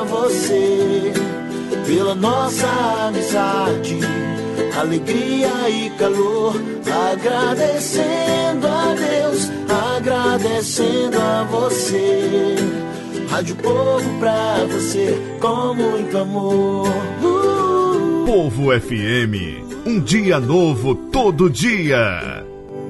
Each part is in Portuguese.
você, pela nossa amizade, alegria e calor, agradecendo a Deus, agradecendo a você. Rádio Povo pra você, com muito amor. Povo FM, um dia novo todo dia.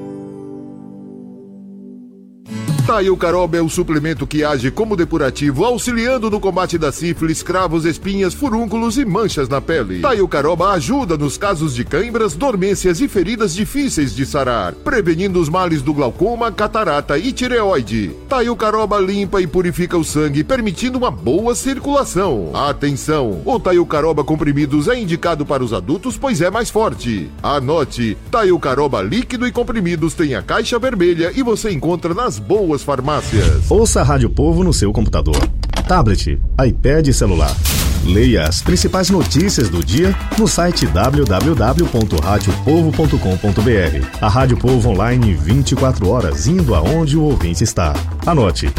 Taiucaroba é o suplemento que age como depurativo, auxiliando no combate da sífilis, cravos, espinhas, furúnculos e manchas na pele. Taiucaroba ajuda nos casos de cãibras, dormências e feridas difíceis de sarar, prevenindo os males do glaucoma, catarata e tireoide. Taiucaroba limpa e purifica o sangue, permitindo uma boa circulação. Atenção! O Taiucaroba comprimidos é indicado para os adultos, pois é mais forte. Anote: Taiucaroba líquido e comprimidos tem a caixa vermelha e você encontra nas boas farmácias. Ouça a Rádio Povo no seu computador, tablet, iPad e celular. Leia as principais notícias do dia no site www.radiopovo.com.br. A Rádio Povo online 24 horas, indo aonde o ouvinte está. Anote: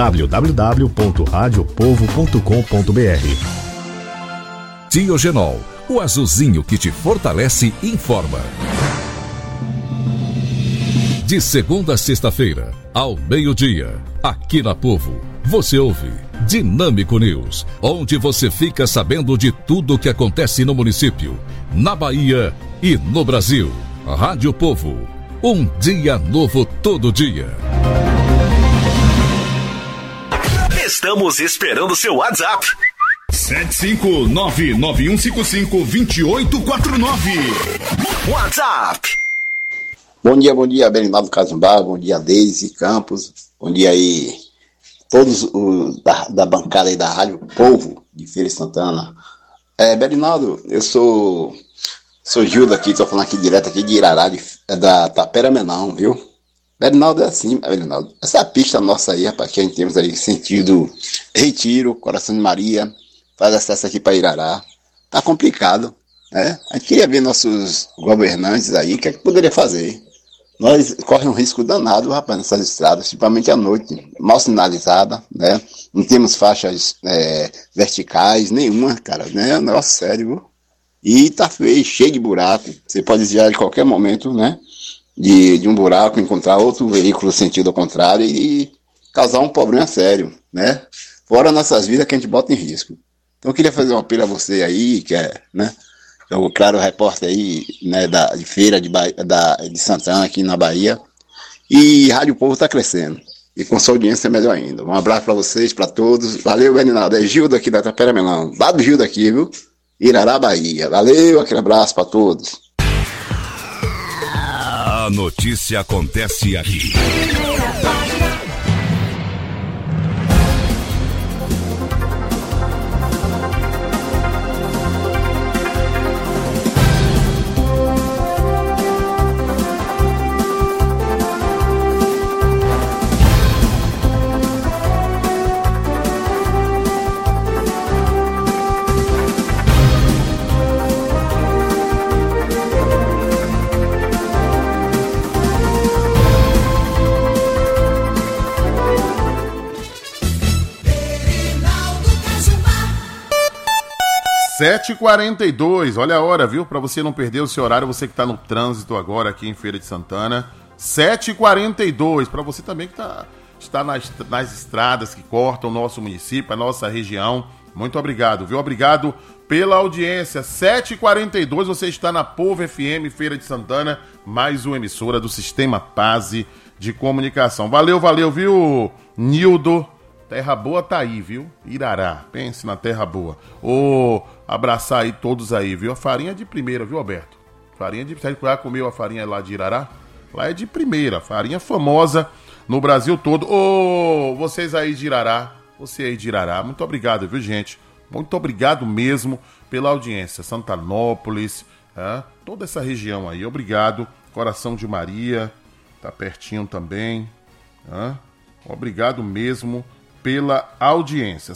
www.radiopovo.com.br. Diogenol, o azulzinho que te fortalece, informa. De segunda a sexta-feira, ao meio-dia, aqui na Povo, você ouve Dinâmico News, onde você fica sabendo de tudo o que acontece no município, na Bahia e no Brasil. Rádio Povo, um dia novo todo dia. Estamos esperando seu WhatsApp. 75991552849. WhatsApp. Bom dia, Bernardo Casumbá, bom dia, Deise Campos, bom dia aí, todos da bancada aí da Rádio Povo de Feira de Santana. Bernardo, eu sou Gildo aqui, tô falando aqui direto aqui de Irará, da Tapera Menão, viu? Bernardo, é assim, Bernardo, essa pista nossa aí, rapaz, que a gente temos aí sentido Retiro, Coração de Maria, faz acesso aqui para Irará, tá complicado, né? A gente queria ver nossos governantes aí, o que é que poderia fazer? Nós corremos um risco danado, rapaz, nessas estradas, principalmente à noite, mal sinalizada, né? Não temos faixas verticais, nenhuma, cara, né? É um negócio sério, viu? E tá feio, cheio de buraco. Você pode desviar de qualquer momento, né? De um buraco, encontrar outro veículo sentido ao contrário e causar um problema sério, né? Fora nossas vidas que a gente bota em risco. Então eu queria fazer um apelo a você aí, que é, né? Eu, claro, repórter aí, né, de feira de Santana, aqui na Bahia. E Rádio Povo está crescendo. E com sua audiência é melhor ainda. Um abraço para vocês, para todos. Valeu, Bernardo. É Gildo aqui da Tapera Melão. Lá do Gildo aqui, viu? Irará, Bahia. Valeu, aquele abraço para todos. A notícia acontece aqui. (7h42), olha a hora, viu? Para você não perder o seu horário, você que está no trânsito agora aqui em Feira de Santana. 7h42, para você também que está nas estradas que cortam o nosso município, a nossa região. Muito obrigado, viu? Obrigado pela audiência. 7h42, você está na Povo FM Feira de Santana, mais uma emissora do Sistema Paz de Comunicação. Valeu, viu, Nildo? Terra boa tá aí, viu? Irará, pense na terra boa. Abraçar aí todos aí, viu? A farinha é de primeira, viu, Alberto? Você já comeu a farinha lá de Irará? Lá é de primeira, farinha famosa no Brasil todo. Vocês aí de Irará, você aí de Irará, muito obrigado, viu, gente? Muito obrigado mesmo pela audiência. Santanópolis, toda essa região aí, obrigado. Coração de Maria, tá pertinho também. Obrigado mesmo pela audiência.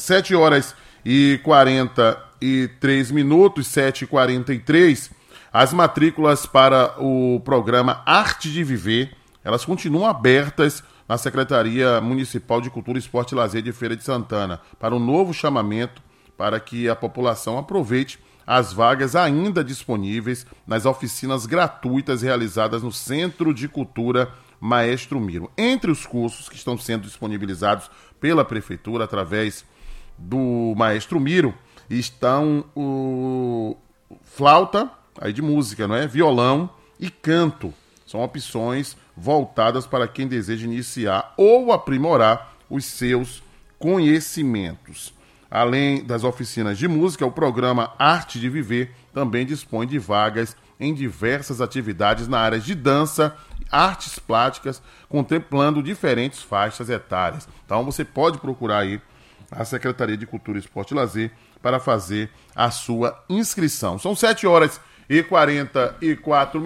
7h43, 7h43. As matrículas para o programa Arte de Viver, elas continuam abertas na Secretaria Municipal de Cultura, Esporte e Lazer de Feira de Santana, para um novo chamamento para que a população aproveite as vagas ainda disponíveis nas oficinas gratuitas realizadas no Centro de Cultura Maestro Miro. Entre os cursos que estão sendo disponibilizados pela Prefeitura através do Maestro Miro estão o flauta, aí de música, não é? Violão e canto. São opções voltadas para quem deseja iniciar ou aprimorar os seus conhecimentos. Além das oficinas de música, o programa Arte de Viver também dispõe de vagas em diversas atividades na área de dança, artes plásticas, contemplando diferentes faixas etárias. Então você pode procurar aí a Secretaria de Cultura, Esporte e Lazer para fazer a sua inscrição. São 7h44,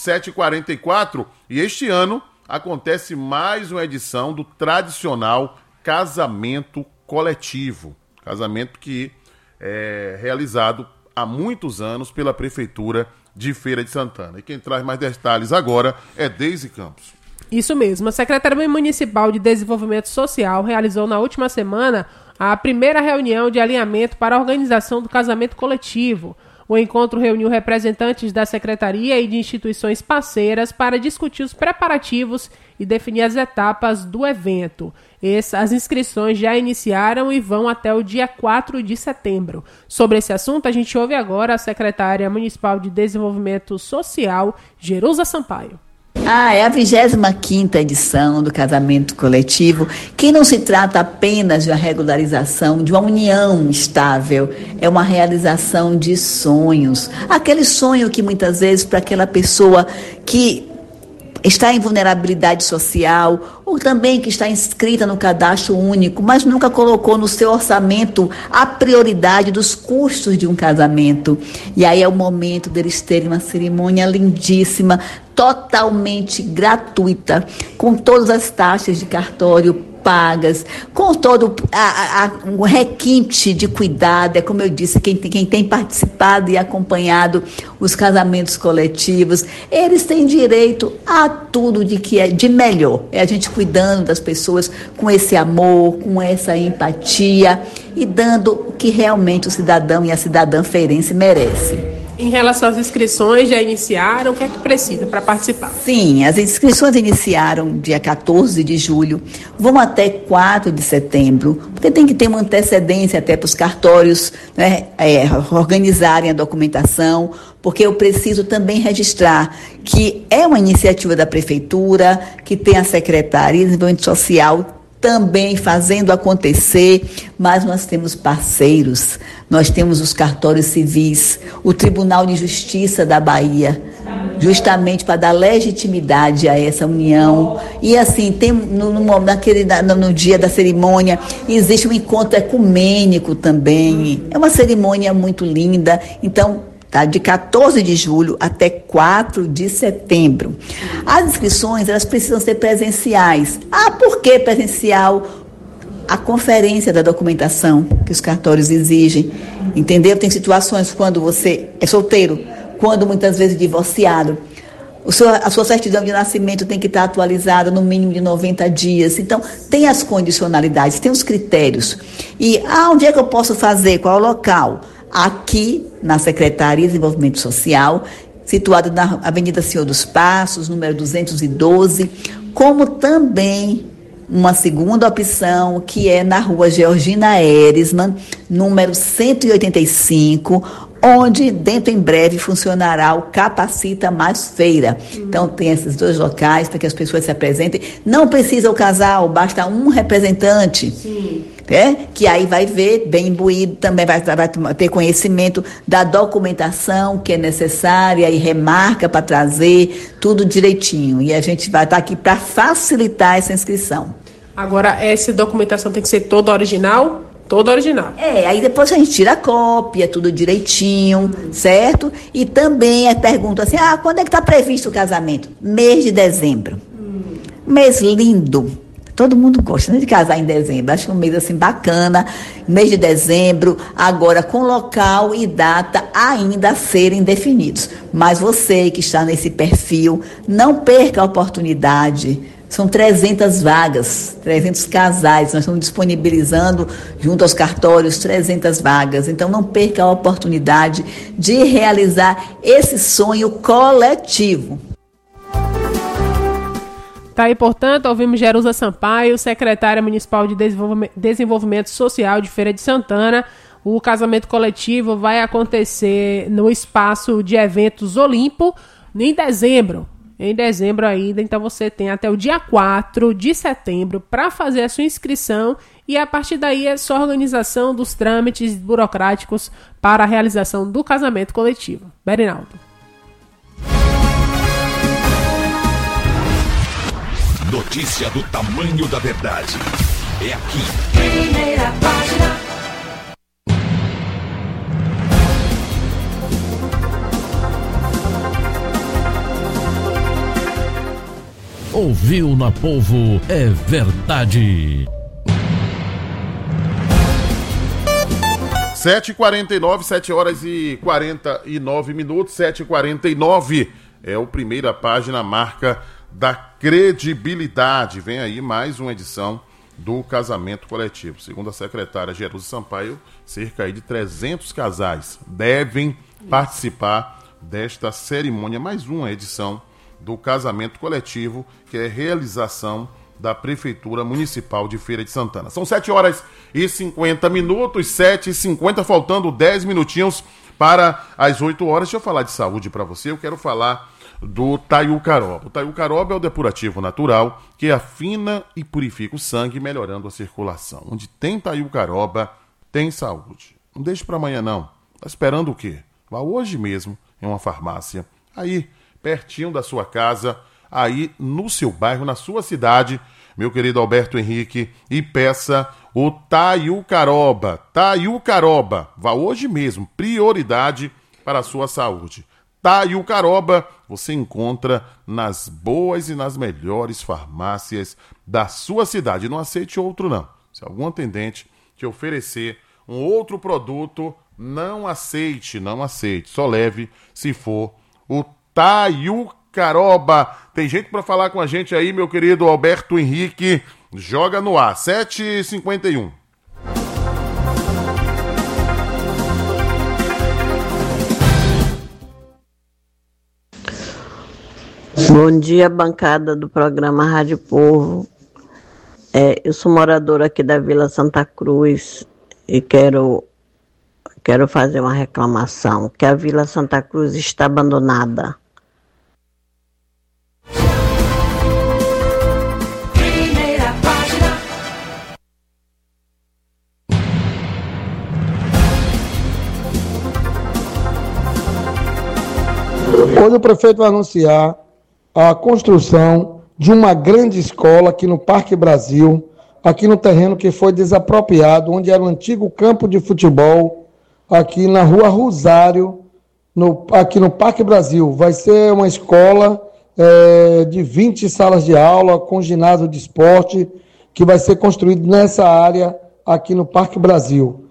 7h44, e este ano acontece mais uma edição do tradicional casamento coletivo. Casamento que é realizado há muitos anos pela Prefeitura de Feira de Santana. E quem traz mais detalhes agora é Deise Campos. Isso mesmo. A Secretaria Municipal de Desenvolvimento Social realizou na última semana a primeira reunião de alinhamento para a organização do casamento coletivo. O encontro reuniu representantes da Secretaria e de instituições parceiras para discutir os preparativos e definir as etapas do evento. As inscrições já iniciaram e vão até o dia 4 de setembro. Sobre esse assunto, a gente ouve agora a secretária municipal de Desenvolvimento Social, Jerusa Sampaio. É a 25ª edição do casamento coletivo, que não se trata apenas de uma regularização, de uma união estável, é uma realização de sonhos. Aquele sonho que muitas vezes para aquela pessoa que está em vulnerabilidade social, ou também que está inscrita no cadastro único, mas nunca colocou no seu orçamento a prioridade dos custos de um casamento. E aí é o momento deles terem uma cerimônia lindíssima, totalmente gratuita, com todas as taxas de cartório pagas, com todo o requinte de cuidado. É como eu disse, quem tem participado e acompanhado os casamentos coletivos, eles têm direito a tudo de que é de melhor. É a gente cuidando das pessoas com esse amor, com essa empatia e dando o que realmente o cidadão e a cidadã feirense merece. Em relação às inscrições, já iniciaram? O que é que precisa para participar? Sim, as inscrições iniciaram dia 14 de julho, vão até 4 de setembro, porque tem que ter uma antecedência até para os cartórios, né, organizarem a documentação, porque eu preciso também registrar que é uma iniciativa da Prefeitura, que tem a Secretaria de Desenvolvimento Social também fazendo acontecer, mas nós temos parceiros, nós temos os cartórios civis, o Tribunal de Justiça da Bahia, justamente para dar legitimidade a essa união. E assim, tem no dia da cerimônia, existe um encontro ecumênico também, é uma cerimônia muito linda, então tá, de 14 de julho até 4 de setembro. As inscrições, elas precisam ser presenciais. Por que presencial? A conferência da documentação que os cartórios exigem, entendeu? Tem situações quando você é solteiro, quando muitas vezes divorciado, a sua certidão de nascimento tem que estar atualizada no mínimo de 90 dias. Então, tem as condicionalidades, tem os critérios. E onde é que eu posso fazer? Qual é o local? Aqui na Secretaria de Desenvolvimento Social, situado na Avenida Senhor dos Passos, número 212, como também uma segunda opção, que é na Rua Georgina Erisman, número 185, onde dentro em breve funcionará o Capacita Mais Feira. Então tem esses dois locais para que as pessoas se apresentem. Não precisa o casal, basta um representante. Sim. Que aí vai ver, bem imbuído, também vai ter conhecimento da documentação que é necessária e remarca para trazer tudo direitinho. E a gente vai estar aqui para facilitar essa inscrição. Agora, essa documentação tem que ser toda original? Toda original. Aí depois a gente tira a cópia, tudo direitinho, certo? E também pergunta assim, quando é que está previsto o casamento? Mês de dezembro. Mês lindo. Todo mundo gosta, né, de casar em dezembro. Acho um mês assim bacana, mês de dezembro, agora com local e data ainda a serem definidos. Mas você que está nesse perfil, não perca a oportunidade, São 300 vagas, 300 casais. Nós estamos disponibilizando, junto aos cartórios, 300 vagas. Então, não perca a oportunidade de realizar esse sonho coletivo. Tá aí, portanto, ouvimos Jerusa Sampaio, secretária municipal de Desenvolvimento Social de Feira de Santana. O casamento coletivo vai acontecer no espaço de eventos Olimpo em dezembro. Em dezembro ainda, então você tem até o dia 4 de setembro para fazer a sua inscrição e a partir daí é só a organização dos trâmites burocráticos para a realização do casamento coletivo. Berinaldo. Notícia do tamanho da verdade. É aqui. Primeira página. Ouviu na Povo é verdade. 7h49, 7 horas e 49 minutos, 7h49 é o Primeira Página, marca da credibilidade. Vem aí mais uma edição do casamento coletivo. Segundo a secretária Jerusa Sampaio, cerca aí de 300 casais devem participar desta cerimônia, mais uma edição do casamento coletivo, que é realização da Prefeitura Municipal de Feira de Santana. São 7 horas e 50 minutos, 7h50, faltando 10 minutinhos para as 8 horas. Deixa eu falar de saúde para você, eu quero falar do Taiucaroba. O Taiucaroba é o depurativo natural que afina e purifica o sangue, melhorando a circulação. Onde tem Taiucaroba, tem saúde. Não deixe para amanhã não. Tá esperando o quê? Vá hoje mesmo em uma farmácia, aí pertinho da sua casa, aí no seu bairro, na sua cidade, meu querido Alberto Henrique, e peça o Taiucaroba. Taiucaroba, vá hoje mesmo, prioridade para a sua saúde. Taiucaroba você encontra nas boas e nas melhores farmácias da sua cidade. Não aceite outro não. Se algum atendente te oferecer um outro produto, não aceite. Só leve se for o Taiucaroba. Tem gente para falar com a gente aí, meu querido Alberto Henrique. Joga no ar, 7h51. Bom dia, bancada do programa Rádio Povo. Eu sou moradora aqui da Vila Santa Cruz e quero fazer uma reclamação, que a Vila Santa Cruz está abandonada. Primeira página. Hoje o prefeito vai anunciar a construção de uma grande escola aqui no Parque Brasil, aqui no terreno que foi desapropriado, onde era o antigo campo de futebol, aqui na Rua Rosário, aqui no Parque Brasil. Vai ser uma escola de 20 salas de aula, com ginásio de esporte, que vai ser construído nessa área aqui no Parque Brasil.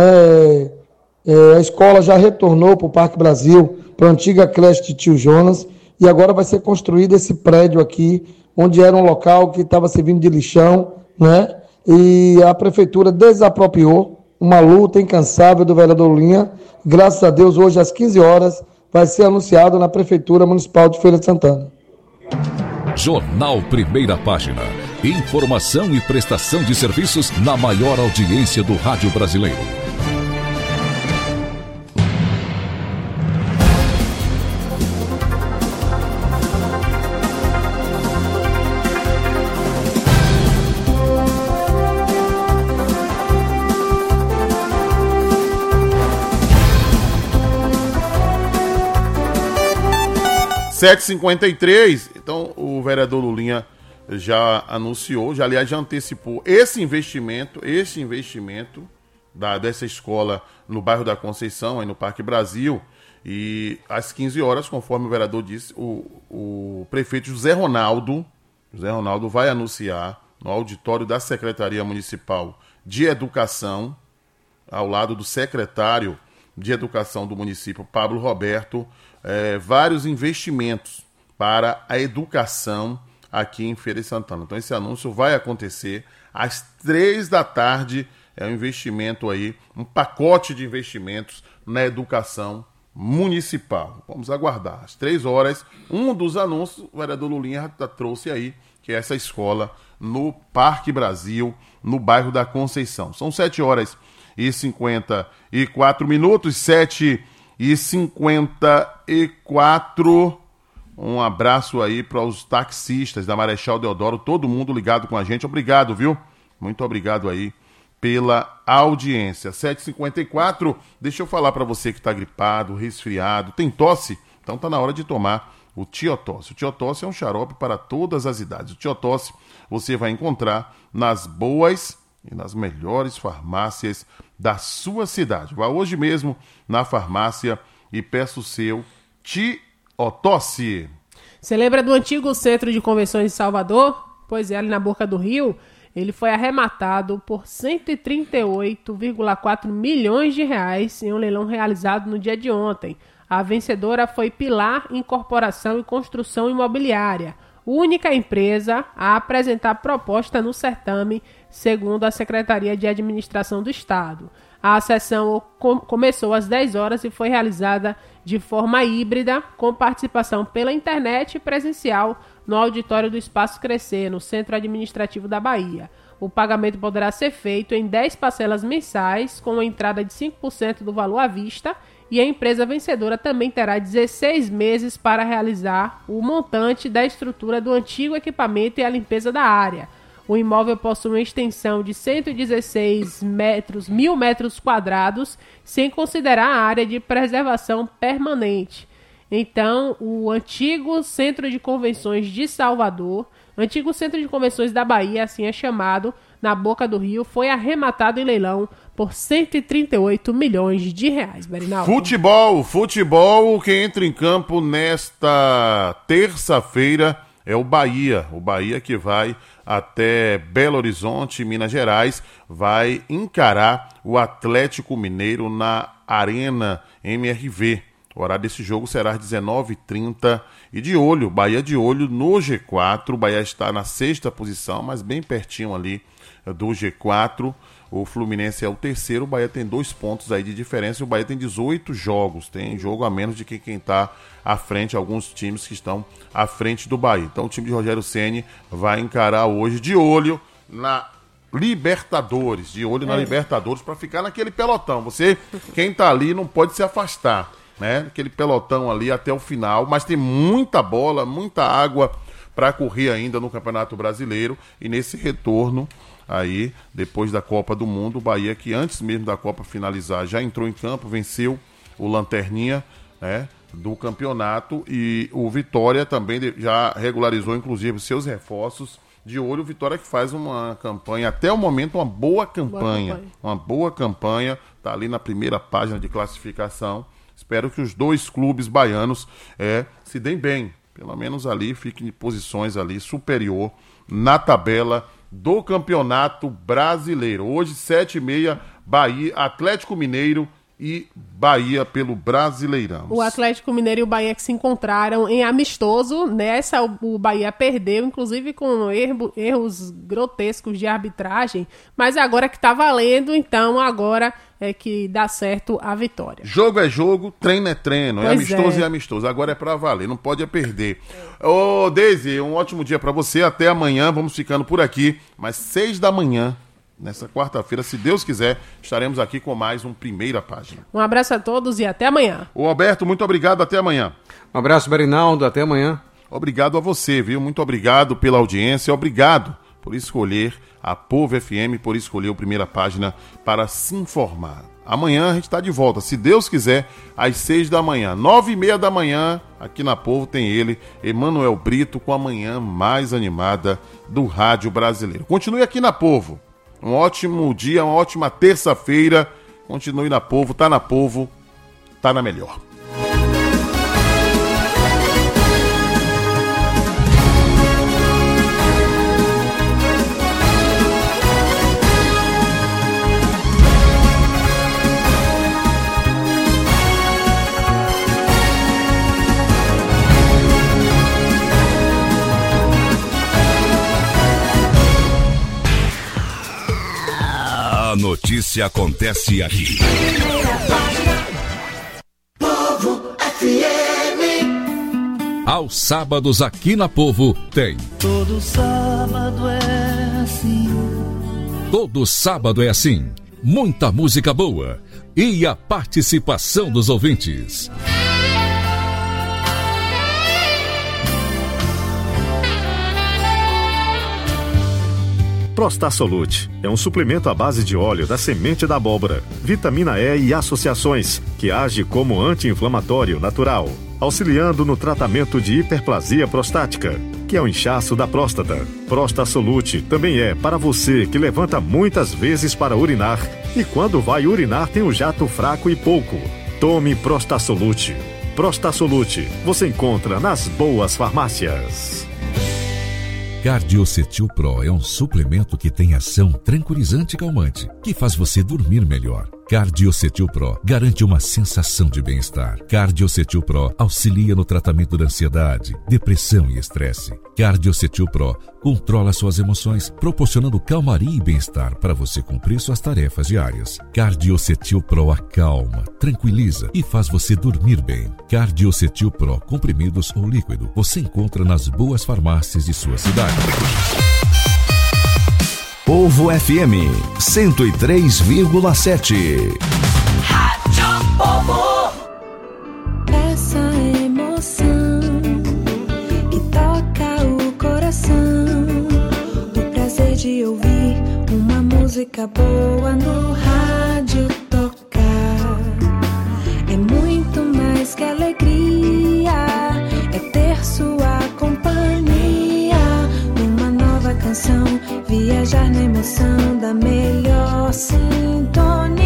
A escola já retornou para o Parque Brasil, para a antiga creche de Tio Jonas, e agora vai ser construído esse prédio aqui, onde era um local que estava servindo de lixão, né? E a prefeitura desapropriou, uma luta incansável do vereador Lulinha. Graças a Deus, hoje às 15 horas, vai ser anunciado na Prefeitura Municipal de Feira de Santana. Jornal Primeira Página. Informação e prestação de serviços na maior audiência do rádio brasileiro. (7h53), então o vereador Lulinha já anunciou, já antecipou esse investimento dessa escola no bairro da Conceição, aí no Parque Brasil, e às 15 horas, conforme o vereador disse, o prefeito José Ronaldo vai anunciar no auditório da Secretaria Municipal de Educação, ao lado do secretário de Educação do município, Pablo Roberto, vários investimentos para a educação aqui em Feira de Santana. Então esse anúncio vai acontecer às 3 da tarde, é um investimento aí, um pacote de investimentos na educação municipal. Vamos aguardar. Às 3 horas, um dos anúncios, o vereador Lulinha trouxe aí, que é essa escola no Parque Brasil, no bairro da Conceição. São 7h54, 7h54. Um abraço aí para os taxistas da Marechal Deodoro, todo mundo ligado com a gente. Obrigado, viu? Muito obrigado aí pela audiência. 7h54, deixa eu falar para você que está gripado, resfriado, tem tosse, então tá na hora de tomar o Tiotosse. O Tiotosse é um xarope para todas as idades. O Tiotosse você vai encontrar nas boas e nas melhores farmácias da sua cidade. Vá hoje mesmo na farmácia e peça o seu Tiotosse. Você lembra do antigo Centro de Convenções de Salvador? Pois é, ali na Boca do Rio, ele foi arrematado por 138,4 milhões de reais em um leilão realizado no dia de ontem. A vencedora foi Pilar Incorporação e Construção Imobiliária, única empresa a apresentar proposta no certame, segundo a Secretaria de Administração do Estado. A sessão começou às 10 horas e foi realizada de forma híbrida, com participação pela internet e presencial no auditório do Espaço Crescer, no Centro Administrativo da Bahia. O pagamento poderá ser feito em 10 parcelas mensais, com a entrada de 5% do valor à vista, e a empresa vencedora também terá 16 meses para realizar o montante da estrutura do antigo equipamento e a limpeza da área. O imóvel possui uma extensão de 116 mil metros quadrados, sem considerar a área de preservação permanente. Então, o antigo Centro de Convenções de Salvador, antigo Centro de Convenções da Bahia, assim é chamado, na Boca do Rio, foi arrematado em leilão por 138 milhões de reais. Berinaldo. Futebol, quem entra em campo nesta terça-feira é o Bahia. O Bahia que vai até Belo Horizonte, Minas Gerais, vai encarar o Atlético Mineiro na Arena MRV. O horário desse jogo será às 19h30 e Bahia de olho no G4. O Bahia está na 6ª posição, mas bem pertinho ali do G4. O Fluminense é o terceiro, o Bahia tem 2 pontos aí de diferença. O Bahia tem 18 jogos, tem jogo a menos de quem está à frente, alguns times que estão à frente do Bahia. Então o time de Rogério Ceni vai encarar hoje de olho na Libertadores, Libertadores, para ficar naquele pelotão. Quem está ali não pode se afastar, né? Aquele pelotão ali até o final, mas tem muita bola, muita água para correr ainda no Campeonato Brasileiro. E nesse retorno aí, depois da Copa do Mundo, o Bahia, que antes mesmo da Copa finalizar, já entrou em campo, venceu o Lanterninha, né, do campeonato, e o Vitória também já regularizou inclusive seus reforços. De olho, o Vitória que faz uma campanha, até o momento, uma boa campanha, tá ali na primeira página de classificação. Espero que os 2 clubes baianos se deem bem, pelo menos ali, fiquem em posições ali superior na tabela do Campeonato Brasileiro. Hoje, 7h30, Bahia, Atlético Mineiro e Bahia pelo Brasileirão. O Atlético Mineiro e o Bahia que se encontraram em amistoso. Nessa, o Bahia perdeu, inclusive com erros grotescos de arbitragem, mas agora que tá valendo, então agora é que dá certo a vitória. Jogo é jogo, treino é treino, amistoso é amistoso. Agora é pra valer, não pode perder. Ô, Deise, um ótimo dia pra você, até amanhã, vamos ficando por aqui, mas 6 da manhã, nessa quarta-feira, se Deus quiser, estaremos aqui com mais um Primeira Página. Um abraço a todos e até amanhã. Ô Alberto, muito obrigado, até amanhã. Um abraço, Berinaldo, até amanhã. Obrigado a você, viu? Muito obrigado pela audiência, obrigado por escolher a Povo FM, por escolher o Primeira Página para se informar. Amanhã a gente está de volta, se Deus quiser, às 6 da manhã. 9h30 da manhã, aqui na Povo tem ele, Emanuel Brito, com a manhã mais animada do rádio brasileiro. Continue aqui na Povo. Um ótimo dia, uma ótima terça-feira. Continue na Povo, tá na melhor. notícia acontece aqui. Povo FM. Aos sábados aqui na Povo tem. Todo sábado é assim. Todo sábado é assim. Muita música boa e a participação dos ouvintes. Prostasolute é um suplemento à base de óleo da semente da abóbora, vitamina E e associações, que age como anti-inflamatório natural, auxiliando no tratamento de hiperplasia prostática, que é o inchaço da próstata. Prostasolute também é para você que levanta muitas vezes para urinar e quando vai urinar tem um jato fraco e pouco. Tome Prostasolute. Prostasolute você encontra nas boas farmácias. Cardiocetil Pro é um suplemento que tem ação tranquilizante e calmante, que faz você dormir melhor. Cardiocetil Pro garante uma sensação de bem-estar. Cardiocetil Pro auxilia no tratamento da ansiedade, depressão e estresse. Cardiocetil Pro controla suas emoções, proporcionando calmaria e bem-estar para você cumprir suas tarefas diárias. Cardiocetil Pro acalma, tranquiliza e faz você dormir bem. Cardiocetil Pro, comprimidos ou líquido, você encontra nas boas farmácias de sua cidade. Povo FM 103,7. Rádio Povo. Essa emoção que toca o coração, o prazer de ouvir uma música boa no rádio tocar. É muito mais que alegria, é ter sua companhia numa nova canção. Viajar na emoção da melhor sintonia.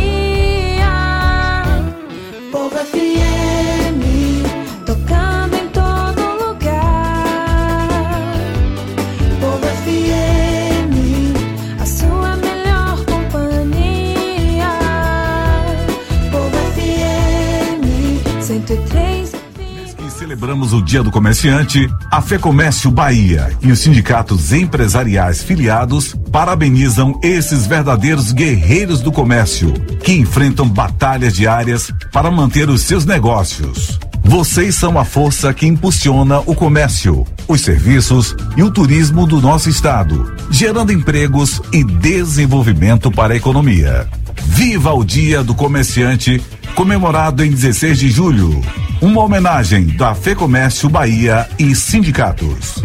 Povo FM, tocando em todo lugar. Povo FM, a sua melhor companhia. Povo FM, 103. Celebramos o Dia do Comerciante. A FEComércio Bahia e os sindicatos empresariais filiados parabenizam esses verdadeiros guerreiros do comércio que enfrentam batalhas diárias para manter os seus negócios. Vocês são a força que impulsiona o comércio, os serviços e o turismo do nosso estado, gerando empregos e desenvolvimento para a economia. Viva o Dia do Comerciante, comemorado em 16 de julho. Uma homenagem da FEComércio Bahia e sindicatos.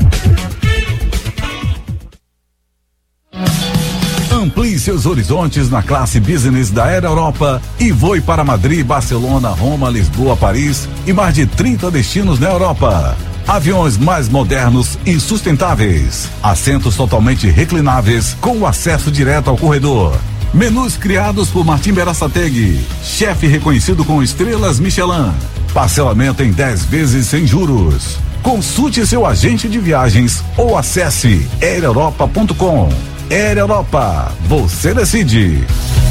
Amplie seus horizontes na classe business da Air Europa e voe para Madrid, Barcelona, Roma, Lisboa, Paris e mais de 30 destinos na Europa. Aviões mais modernos e sustentáveis. Assentos totalmente reclináveis com acesso direto ao corredor. Menus criados por Martim Berasategui, chefe reconhecido com estrelas Michelin. Parcelamento em 10 vezes sem juros. Consulte seu agente de viagens ou acesse aereuropa.com. Air Europa, você decide.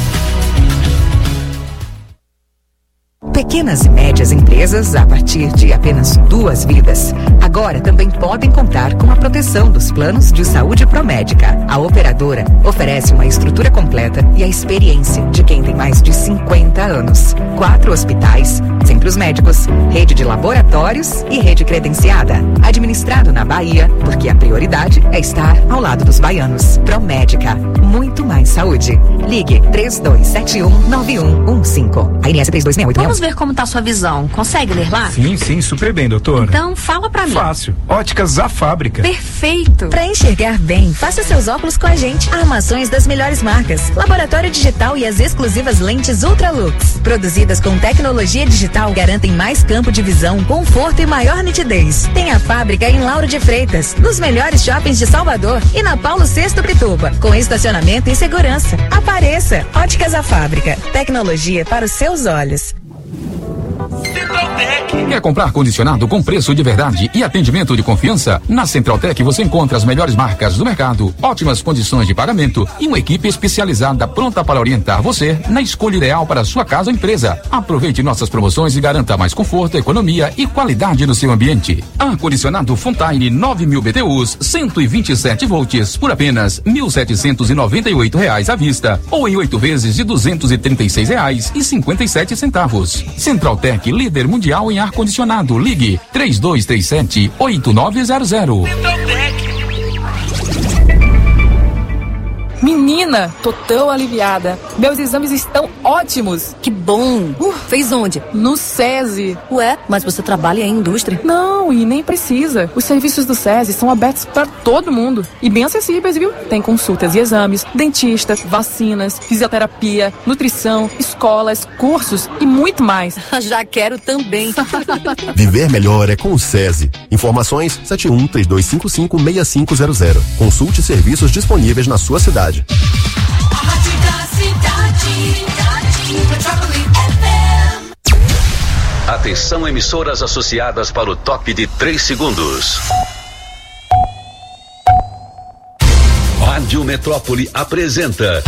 Pequenas e médias empresas, a partir de apenas 2 vidas, agora também podem contar com a proteção dos planos de saúde Promédica. A operadora oferece uma estrutura completa e a experiência de quem tem mais de 50 anos. 4 hospitais, centros médicos, rede de laboratórios e rede credenciada. Administrado na Bahia, porque a prioridade é estar ao lado dos baianos. Promédica, muito mais saúde. Ligue 3271-9115. A INS 3268. Vamos ver como tá sua visão. Consegue ler lá? Sim, super bem, doutor. Então, fala pra mim. Fácil. Óticas A Fábrica. Perfeito. Pra enxergar bem, faça seus óculos com a gente. Armações das melhores marcas. Laboratório digital e as exclusivas lentes Ultralux. Produzidas com tecnologia digital, garantem mais campo de visão, conforto e maior nitidez. Tem a fábrica em Lauro de Freitas, nos melhores shoppings de Salvador e na Paulo VI Pituba, com estacionamento e segurança. Apareça. Óticas A Fábrica. Tecnologia para os seus olhos. Central Quer comprar condicionado com preço de verdade e atendimento de confiança? Na Centraltec você encontra as melhores marcas do mercado, ótimas condições de pagamento e uma equipe especializada pronta para orientar você na escolha ideal para a sua casa ou empresa. Aproveite nossas promoções e garanta mais conforto, economia e qualidade no seu ambiente. Ar-condicionado Fontaine 9.000 BTUs, 127 volts por apenas R$ 1.798 à vista ou em 8 vezes de R$ 236,57. Centraltec, líder mundial em ar-condicionado. Ligue 3237-8900. Menina, tô tão aliviada. Meus exames estão ótimos. Que bom. Fez onde? No SESI. Ué, mas você trabalha em indústria? Não, e nem precisa. Os serviços do SESI são abertos para todo mundo e bem acessíveis, viu? Tem consultas e exames, dentista, vacinas, fisioterapia, nutrição, escolas, cursos e muito mais. Já quero também. Viver melhor é com o SESI. Informações 71-3255-6500. Consulte serviços disponíveis na sua cidade. Atenção, emissoras associadas para o top de 3 segundos. Rádio Metrópole apresenta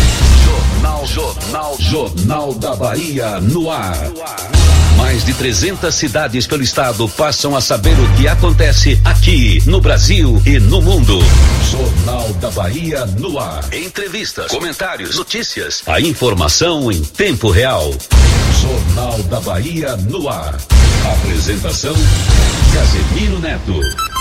Jornal da Bahia no ar. Mais de 300 cidades pelo estado passam a saber o que acontece aqui no Brasil e no mundo. Jornal da Bahia no ar. Entrevistas, comentários, notícias, a informação em tempo real. Jornal da Bahia no ar. Apresentação: Casemiro Neto.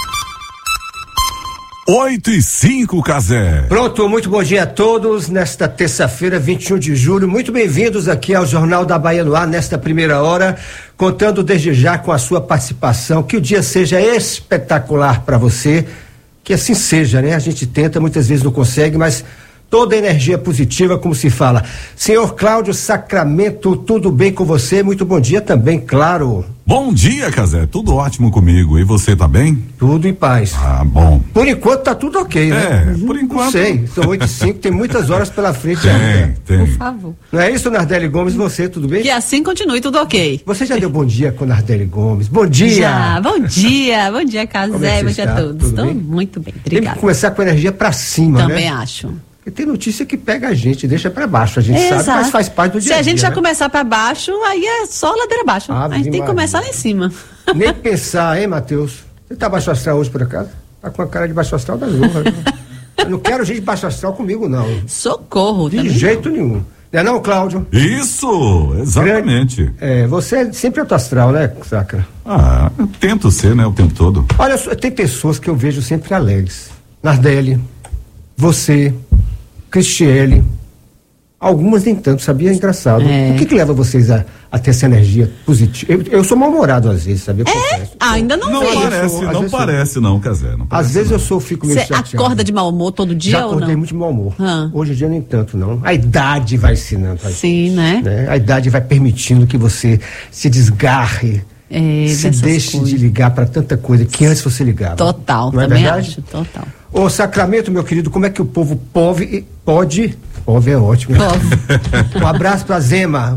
8:05, Cazé. Pronto, muito bom dia a todos nesta terça-feira, 21 de julho. Muito bem-vindos aqui ao Jornal da Bahia no ar, nesta primeira hora, contando desde já com a sua participação. Que o dia seja espetacular para você, que assim seja, né? A gente tenta, muitas vezes não consegue, mas toda energia positiva, como se fala. Senhor Cláudio Sacramento, tudo bem com você? Muito bom dia também, claro. Bom dia, Cazé, tudo ótimo comigo, e você tá bem? Tudo em paz. Ah, bom. Por enquanto tá tudo ok, né? Por enquanto. Não sei, são 8:05, tem muitas horas pela frente ainda. Tem. Por favor. Não é isso, Nardelli Gomes? Você, tudo bem? Que assim continue, tudo ok. Você já deu bom dia com Nardelli Gomes? Bom dia! Já, bom dia, Cazé, bom dia a todos. Estou muito bem, obrigada. Tem que começar com a energia pra cima, também né? acho. Porque tem notícia que pega a gente, deixa pra baixo, a gente sabe, mas faz parte do dia a dia. Se a gente já né? começar pra baixo, aí é só ladeira abaixo. A gente tem que começar lá em cima. Nem pensar, hein, Matheus? Você tá baixo astral hoje, por acaso? Tá com a cara de baixo astral da Zorra. Eu não quero gente baixo astral comigo, não. Socorro, de jeito nenhum. Não é não, Cláudio? Isso, exatamente. Você é sempre alto astral, né, Sacra? Ah, eu tento ser, né, o tempo todo. Olha, tem pessoas que eu vejo sempre alegres. Nardelli, você, Cristiele, algumas nem tanto, sabia? Engraçado. O que leva vocês a ter essa energia positiva? Eu sou mal-humorado às vezes, sabia? Ainda não parece, não parece não, Cazé. Às vezes eu fico meio chateado. Você acorda de mau humor todo dia Já ou não? acordei muito de mau humor. Hoje em dia nem tanto, não. A idade vai ensinando. Sim, né? A idade vai permitindo que você se desgarre. Se deixe de ligar para tanta coisa que antes você ligava. Total, não é também verdade? acho, total. Ô Sacramento, meu querido, como é que o povo pode é ótimo. Um abraço pra Zema.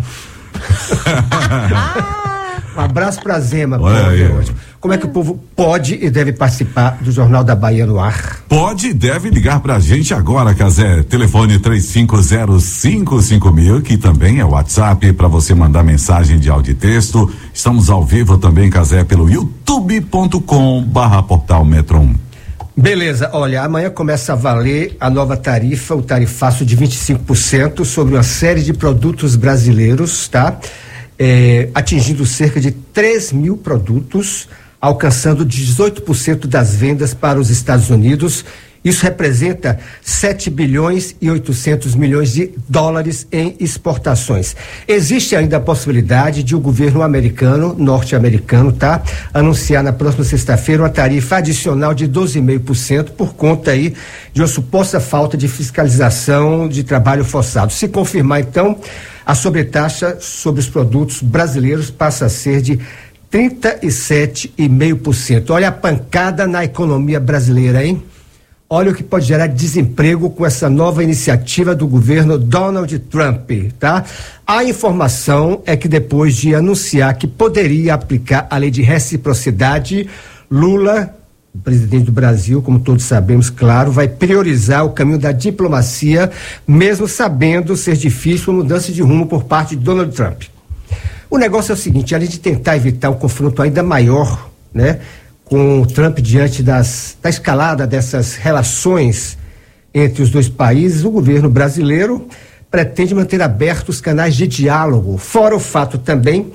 Um abraço pra Zema. É ótimo. Como é que o povo pode e deve participar do Jornal da Bahia no ar? Pode e deve ligar pra gente agora, Cazé. Telefone 35055000, que também é o WhatsApp para você mandar mensagem de áudio e texto. Estamos ao vivo também, Cazé, pelo youtube.com/portal Metro 1. Beleza, olha, amanhã começa a valer a nova tarifa, o tarifaço de 25% sobre uma série de produtos brasileiros, tá? Atingindo cerca de 3 mil produtos, alcançando 18% das vendas para os Estados Unidos. Isso representa 7 bilhões e 800 milhões de dólares em exportações. Existe ainda a possibilidade de o governo norte-americano, tá? Anunciar na próxima sexta-feira uma tarifa adicional de 12,5% por conta aí de uma suposta falta de fiscalização de trabalho forçado. Se confirmar, então, a sobretaxa sobre os produtos brasileiros passa a ser de 37,5%. Olha a pancada na economia brasileira, hein? Olha o que pode gerar desemprego com essa nova iniciativa do governo Donald Trump, tá? A informação é que depois de anunciar que poderia aplicar a lei de reciprocidade, Lula, o presidente do Brasil, como todos sabemos, claro, vai priorizar o caminho da diplomacia, mesmo sabendo ser difícil a mudança de rumo por parte de Donald Trump. O negócio é o seguinte, além de tentar evitar um confronto ainda maior, né, com o Trump diante da escalada dessas relações entre os dois países, o governo brasileiro pretende manter abertos os canais de diálogo, fora o fato também,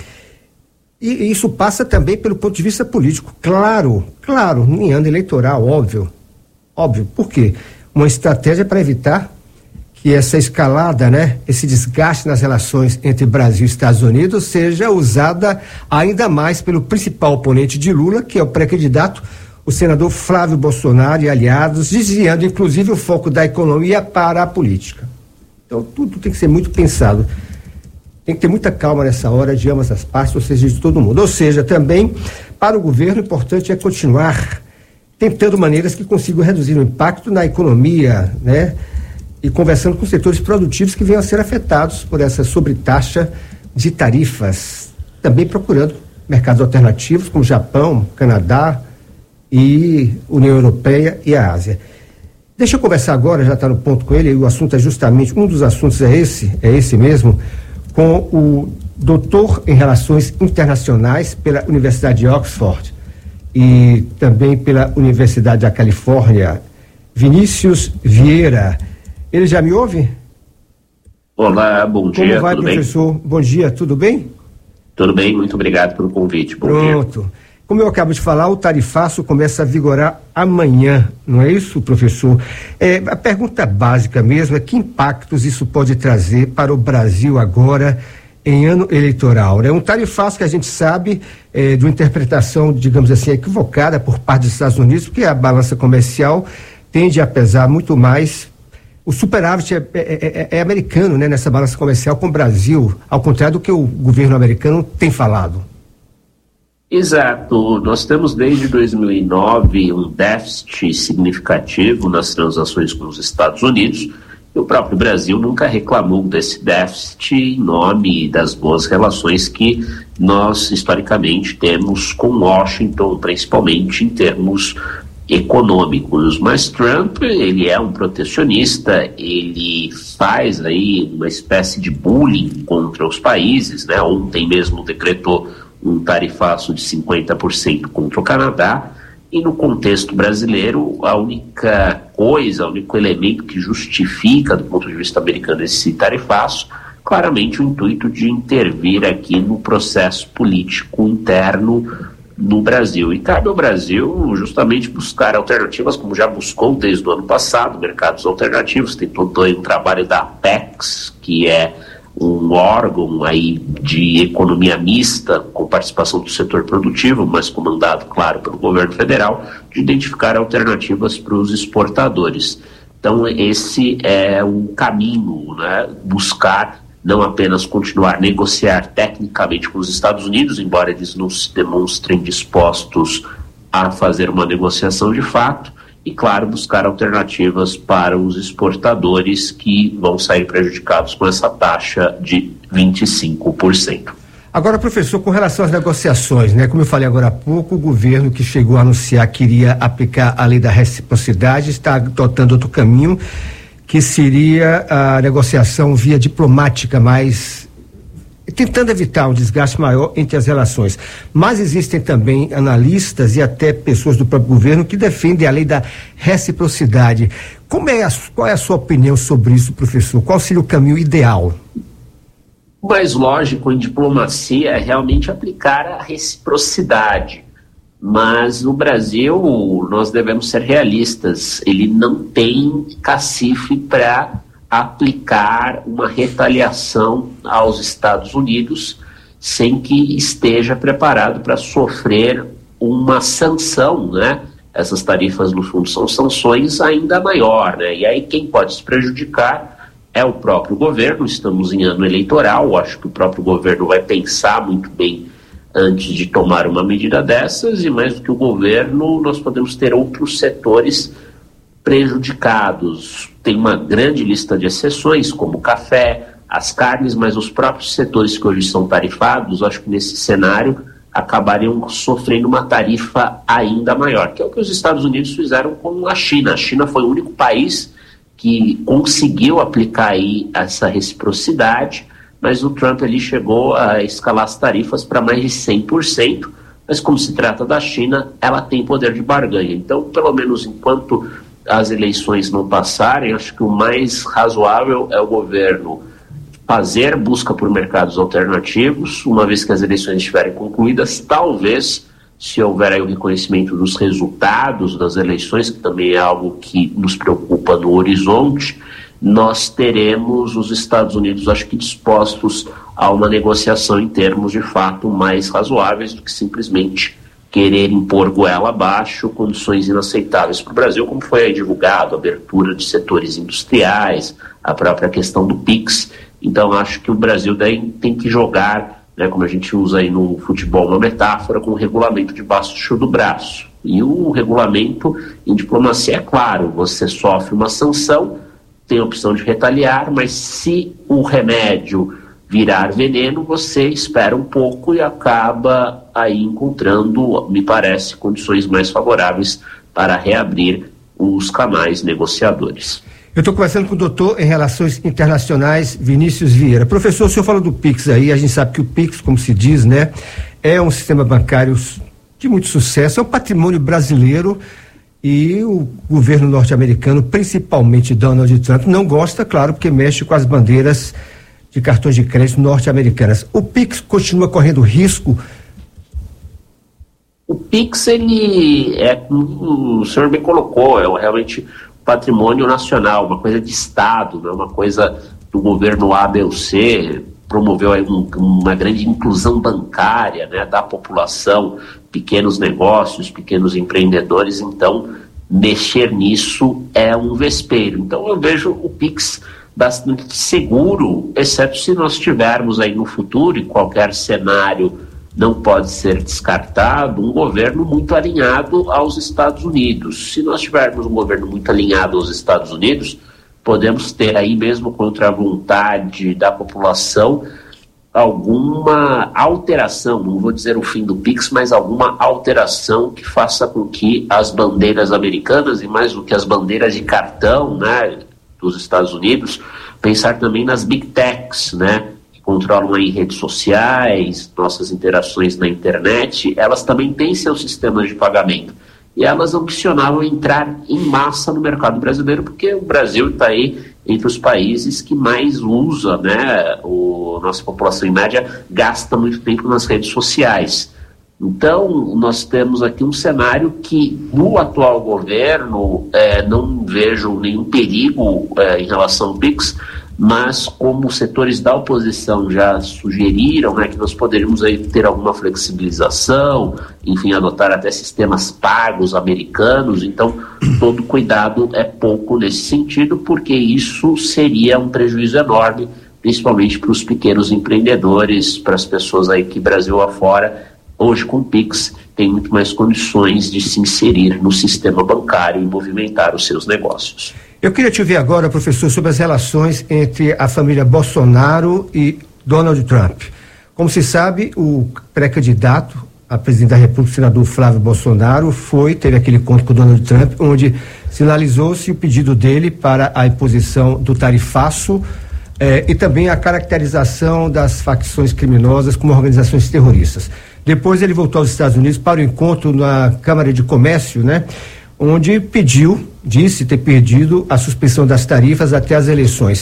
e isso passa também pelo ponto de vista político, claro, em ano eleitoral, óbvio, por quê? Uma estratégia para evitar que essa escalada, né, esse desgaste nas relações entre Brasil e Estados Unidos seja usada ainda mais pelo principal oponente de Lula, que é o pré-candidato, o senador Flávio Bolsonaro e aliados, desviando inclusive o foco da economia para a política. Então tudo tem que ser muito pensado. Tem que ter muita calma nessa hora de ambas as partes, ou seja, de todo mundo. Ou seja, também para o governo o importante é continuar tentando maneiras que consigam reduzir o impacto na economia, né? E conversando com setores produtivos que venham a ser afetados por essa sobretaxa de tarifas. Também procurando mercados alternativos como Japão, Canadá e União Europeia e a Ásia. Deixa eu conversar agora, já está no ponto com ele, e o assunto é justamente, um dos assuntos é esse mesmo, com o doutor em Relações Internacionais pela Universidade de Oxford e também pela Universidade da Califórnia, Vinícius Vieira. Ele já me ouve? Olá, bom dia. Como vai, tudo professor? Bem? Bom dia, tudo bem? Tudo bem, muito obrigado pelo convite. Bom Pronto. dia. Como eu acabo de falar, o tarifaço começa a vigorar amanhã, não é isso, professor? A pergunta básica mesmo é que impactos isso pode trazer para o Brasil agora em ano eleitoral, né? Um tarifaço que a gente sabe de uma interpretação, digamos assim, equivocada por parte dos Estados Unidos, porque a balança comercial tende a pesar muito mais. O superávit é americano, né, nessa balança comercial com o Brasil, ao contrário do que o governo americano tem falado. Exato. Nós temos desde 2009 um déficit significativo nas transações com os Estados Unidos. E o próprio Brasil nunca reclamou desse déficit em nome das boas relações que nós historicamente temos com Washington, principalmente em termos econômicos. Mas Trump, ele é um protecionista, ele faz aí uma espécie de bullying contra os países, né? Ontem mesmo decretou um tarifaço de 50% contra o Canadá, e no contexto brasileiro o único elemento que justifica do ponto de vista americano esse tarifaço, claramente o intuito de intervir aqui no processo político interno no Brasil. E cabe ao Brasil justamente buscar alternativas, como já buscou desde o ano passado, mercados alternativos. Tem todo um trabalho da Apex, que é um órgão aí de economia mista, com participação do setor produtivo, mas comandado, claro, pelo governo federal, de identificar alternativas para os exportadores. Então, esse é um caminho, né? Buscar não apenas continuar a negociar tecnicamente com os Estados Unidos, embora eles não se demonstrem dispostos a fazer uma negociação de fato, e, claro, buscar alternativas para os exportadores que vão sair prejudicados com essa taxa de 25%. Agora, professor, com relação às negociações, né? Como eu falei agora há pouco, o governo que chegou a anunciar que iria aplicar a lei da reciprocidade está adotando outro caminho, que seria a negociação via diplomática, mas tentando evitar um desgaste maior entre as relações. Mas existem também analistas e até pessoas do próprio governo que defendem a lei da reciprocidade. Qual é a sua opinião sobre isso, professor? Qual seria o caminho ideal? O mais lógico em diplomacia é realmente aplicar a reciprocidade. Mas no Brasil nós devemos ser realistas. Ele não tem cacife para aplicar uma retaliação aos Estados Unidos sem que esteja preparado para sofrer uma sanção, né? Essas tarifas, no fundo, são sanções ainda maior, né? E aí quem pode se prejudicar é o próprio governo. Estamos em ano eleitoral, acho que o próprio governo vai pensar muito bem antes de tomar uma medida dessas, e mais do que o governo, nós podemos ter outros setores prejudicados. Tem uma grande lista de exceções, como o café, as carnes, mas os próprios setores que hoje são tarifados, acho que nesse cenário acabariam sofrendo uma tarifa ainda maior, que é o que os Estados Unidos fizeram com a China. A China foi o único país que conseguiu aplicar aí essa reciprocidade, mas o Trump ali chegou a escalar as tarifas para mais de 100%, mas como se trata da China, ela tem poder de barganha. Então, pelo menos enquanto as eleições não passarem, acho que o mais razoável é o governo fazer busca por mercados alternativos, uma vez que as eleições estiverem concluídas, talvez, se houver aí o reconhecimento dos resultados das eleições, que também é algo que nos preocupa no horizonte, nós teremos os Estados Unidos, acho que dispostos a uma negociação em termos de fato mais razoáveis do que simplesmente querer impor goela abaixo condições inaceitáveis para o Brasil, como foi aí divulgado, abertura de setores industriais, a própria questão do PIX. Então acho que o Brasil daí tem que jogar, né, como a gente usa aí no futebol, uma metáfora, com o regulamento debaixo do braço. E o regulamento em diplomacia é claro, você sofre uma sanção, tem a opção de retaliar, mas se o remédio virar veneno, você espera um pouco e acaba aí encontrando, me parece, condições mais favoráveis para reabrir os canais negociadores. Eu estou conversando com o doutor em Relações Internacionais, Vinícius Vieira. Professor, o senhor fala do PIX aí, a gente sabe que o PIX, como se diz, né, é um sistema bancário de muito sucesso, é um patrimônio brasileiro, e o governo norte-americano, principalmente Donald Trump, não gosta, claro, porque mexe com as bandeiras de cartões de crédito norte-americanas. O PIX continua correndo risco? O PIX, ele é, como o senhor bem colocou, é realmente patrimônio nacional, uma coisa de Estado, não é uma coisa do governo A, B ou C, promoveu aí uma grande inclusão bancária, né, da população, pequenos negócios, pequenos empreendedores. Então mexer nisso é um vespeiro. Então eu vejo o PIX bastante seguro, exceto se nós tivermos aí no futuro, em qualquer cenário não pode ser descartado, um governo muito alinhado aos Estados Unidos. Se nós tivermos um governo muito alinhado aos Estados Unidos, podemos ter aí, mesmo contra a vontade da população, alguma alteração, não vou dizer o fim do PIX, mas alguma alteração que faça com que as bandeiras americanas, e mais do que as bandeiras de cartão, né, dos Estados Unidos, pensar também nas Big Techs, né, que controlam aí redes sociais, nossas interações na internet, elas também têm seus sistemas de pagamento. E elas ambicionavam entrar em massa no mercado brasileiro, porque o Brasil está aí entre os países que mais usa, né, nossa população em média gasta muito tempo nas redes sociais. Então, nós temos aqui um cenário que, no atual governo, não vejo nenhum perigo em relação ao PIX, mas como setores da oposição já sugeriram, né, que nós poderíamos aí ter alguma flexibilização, enfim, adotar até sistemas pagos americanos. Então todo cuidado é pouco nesse sentido, porque isso seria um prejuízo enorme, principalmente para os pequenos empreendedores, para as pessoas aí que Brasil afora, hoje com o PIX tem muito mais condições de se inserir no sistema bancário e movimentar os seus negócios. Eu queria te ouvir agora, professor, sobre as relações entre a família Bolsonaro e Donald Trump. Como se sabe, o pré-candidato a presidente da República, o senador Flávio Bolsonaro, teve aquele encontro com o Donald Trump, onde sinalizou-se o pedido dele para a imposição do tarifaço e também a caracterização das facções criminosas como organizações terroristas. Depois ele voltou aos Estados Unidos para o encontro na Câmara de Comércio, né? Onde disse ter pedido a suspensão das tarifas até as eleições.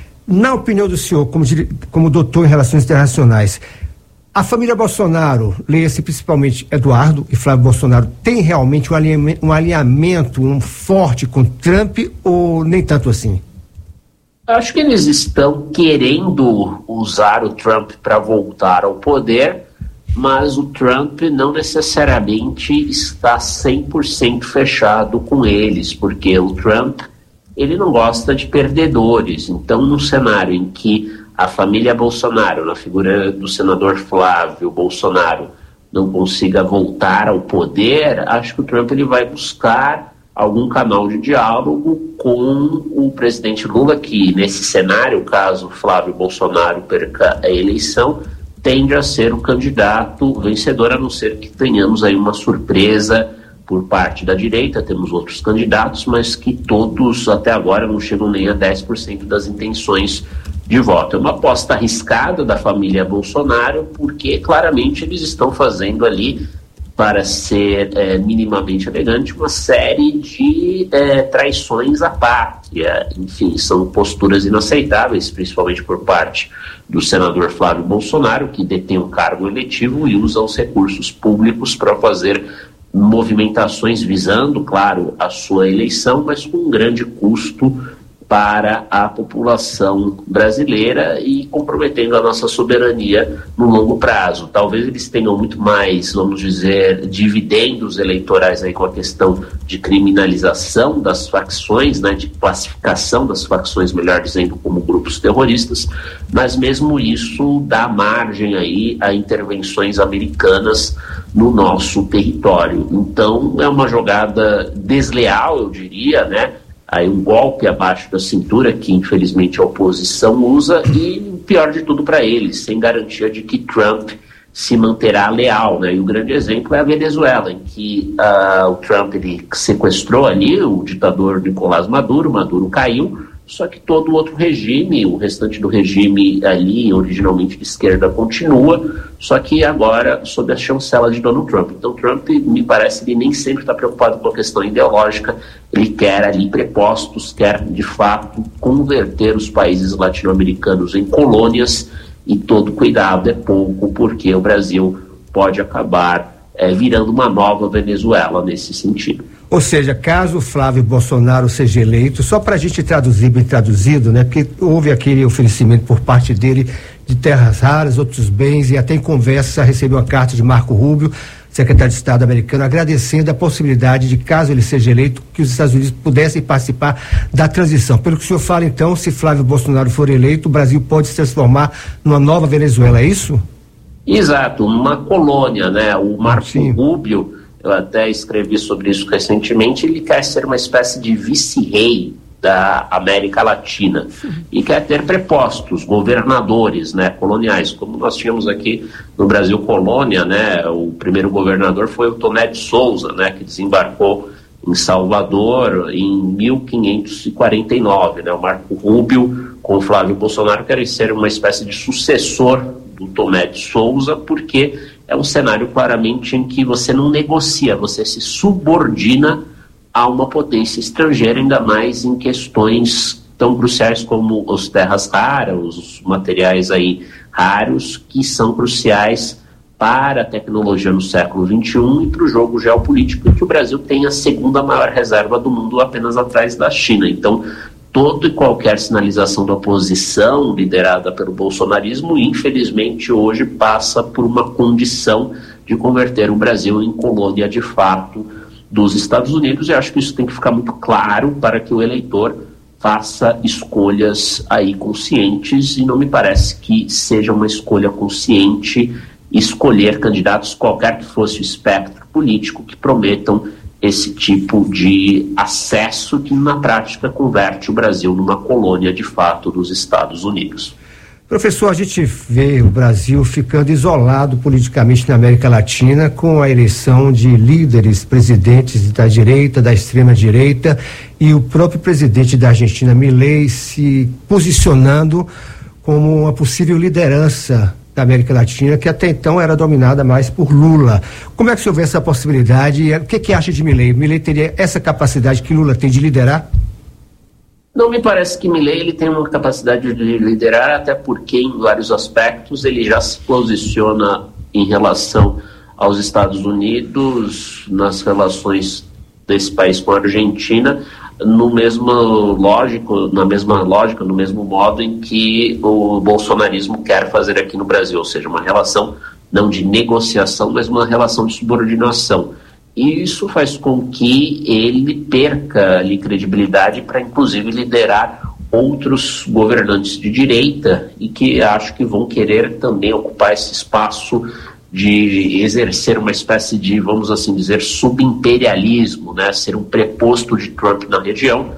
Na opinião do senhor, como doutor em Relações Internacionais, a família Bolsonaro, leia-se principalmente Eduardo e Flávio Bolsonaro, tem realmente um alinhamento forte com Trump ou nem tanto assim? Acho que eles estão querendo usar o Trump para voltar ao poder, mas o Trump não necessariamente está 100% fechado com eles, porque o Trump, ele não gosta de perdedores. Então, num cenário em que a família Bolsonaro, na figura do senador Flávio Bolsonaro, não consiga voltar ao poder, acho que o Trump ele vai buscar algum canal de diálogo com o presidente Lula, que nesse cenário, caso Flávio Bolsonaro perca a eleição, tende a ser o candidato vencedor, a não ser que tenhamos aí uma surpresa por parte da direita. Temos outros candidatos, mas que todos até agora não chegam nem a 10% das intenções de voto. É uma aposta arriscada da família Bolsonaro, porque claramente eles estão fazendo ali, para ser minimamente elegante, uma série de traições à pátria. Enfim, são posturas inaceitáveis, principalmente por parte do senador Flávio Bolsonaro, que detém um cargo eletivo e usa os recursos públicos para fazer movimentações visando, claro, a sua eleição, mas com um grande custo para a população brasileira e comprometendo a nossa soberania no longo prazo. Talvez eles tenham muito mais, vamos dizer, dividendos eleitorais aí com a questão de criminalização das facções, né, de classificação das facções, melhor dizendo, como grupos terroristas, mas mesmo isso dá margem aí a intervenções americanas no nosso território. Então é uma jogada desleal, eu diria, né? Aí um golpe abaixo da cintura que infelizmente a oposição usa, e o pior de tudo para eles, sem garantia de que Trump se manterá leal, né? E o grande exemplo é a Venezuela, em que o Trump ele sequestrou ali o ditador Nicolás Maduro, Maduro caiu, só que todo o outro regime, o restante do regime ali, originalmente de esquerda, continua, só que agora sob a chancela de Donald Trump. Então Trump, me parece, ele nem sempre está preocupado com a questão ideológica, ele quer ali prepostos, quer de fato converter os países latino-americanos em colônias, e todo cuidado é pouco, porque o Brasil pode acabar virando uma nova Venezuela nesse sentido. Ou seja, caso Flávio Bolsonaro seja eleito, só para a gente traduzir bem traduzido, né? Porque houve aquele oferecimento por parte dele de terras raras, outros bens, e até em conversa recebeu uma carta de Marco Rubio, secretário de Estado americano, agradecendo a possibilidade de, caso ele seja eleito, que os Estados Unidos pudessem participar da transição. Pelo que o senhor fala, então, se Flávio Bolsonaro for eleito, o Brasil pode se transformar numa nova Venezuela, é isso? Exato, uma colônia, né? O Marco Rubio, eu até escrevi sobre isso recentemente, ele quer ser uma espécie de vice-rei da América Latina e quer ter prepostos, governadores, né, coloniais, como nós tínhamos aqui no Brasil colônia, né? O primeiro governador foi o Tomé de Souza, né, que desembarcou em Salvador em 1549, né? O Marco Rubio com o Flávio Bolsonaro quer ser uma espécie de sucessor do Tomé de Souza, porque é um cenário claramente em que você não negocia, você se subordina a uma potência estrangeira, ainda mais em questões tão cruciais como as terras raras, os materiais aí raros, que são cruciais para a tecnologia no século XXI e para o jogo geopolítico, que o Brasil tem a segunda maior reserva do mundo, apenas atrás da China. Então, toda e qualquer sinalização da oposição liderada pelo bolsonarismo, infelizmente, hoje passa por uma condição de converter o Brasil em colônia de fato dos Estados Unidos, e acho que isso tem que ficar muito claro para que o eleitor faça escolhas aí conscientes, e não me parece que seja uma escolha consciente escolher candidatos, qualquer que fosse o espectro político, que prometam esse tipo de acesso que na prática converte o Brasil numa colônia de fato dos Estados Unidos. Professor, a gente vê o Brasil ficando isolado politicamente na América Latina com a eleição de líderes, presidentes da direita, da extrema direita, e o próprio presidente da Argentina, Milei, se posicionando como uma possível liderança da América Latina, que até então era dominada mais por Lula. Como é que o senhor vê essa possibilidade? O que acha de Milei? Milei teria essa capacidade que Lula tem de liderar? Não me parece que Milei ele tem uma capacidade de liderar, até porque em vários aspectos ele já se posiciona em relação aos Estados Unidos, nas relações desse país com a Argentina, no mesmo na mesma lógica, no mesmo modo em que o bolsonarismo quer fazer aqui no Brasil, ou seja, uma relação não de negociação, mas uma relação de subordinação. E isso faz com que ele perca ali credibilidade para, inclusive, liderar outros governantes de direita e que acho que vão querer também ocupar esse espaço de exercer uma espécie de, vamos assim dizer, subimperialismo, né, ser um preposto de Trump na região.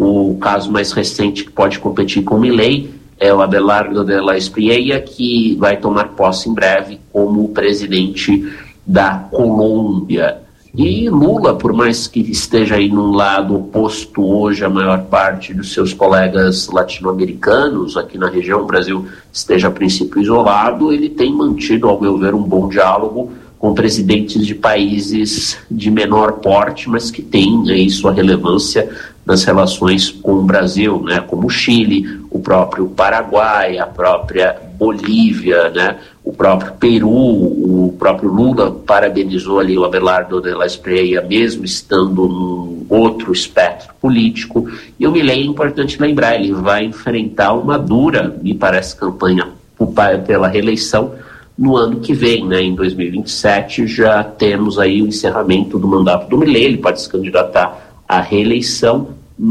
O caso mais recente que pode competir com Milei é o Abelardo de la Espriella, que vai tomar posse em breve como presidente da Colômbia. E Lula, por mais que esteja aí num lado oposto hoje a maior parte dos seus colegas latino-americanos aqui na região, o Brasil esteja a princípio isolado, ele tem mantido, ao meu ver, um bom diálogo com presidentes de países de menor porte, mas que têm aí sua relevância nas relações com o Brasil, né, como o Chile, o próprio Paraguai, a própria Bolívia, né, o próprio Peru. O próprio Lula parabenizou ali o Abelardo de la Espriella, mesmo estando num outro espectro político. E o Milei, é importante lembrar, ele vai enfrentar uma dura, me parece, campanha pela reeleição no ano que vem, né? Em 2027 já temos aí o encerramento do mandato do Milei, ele pode se candidatar à reeleição,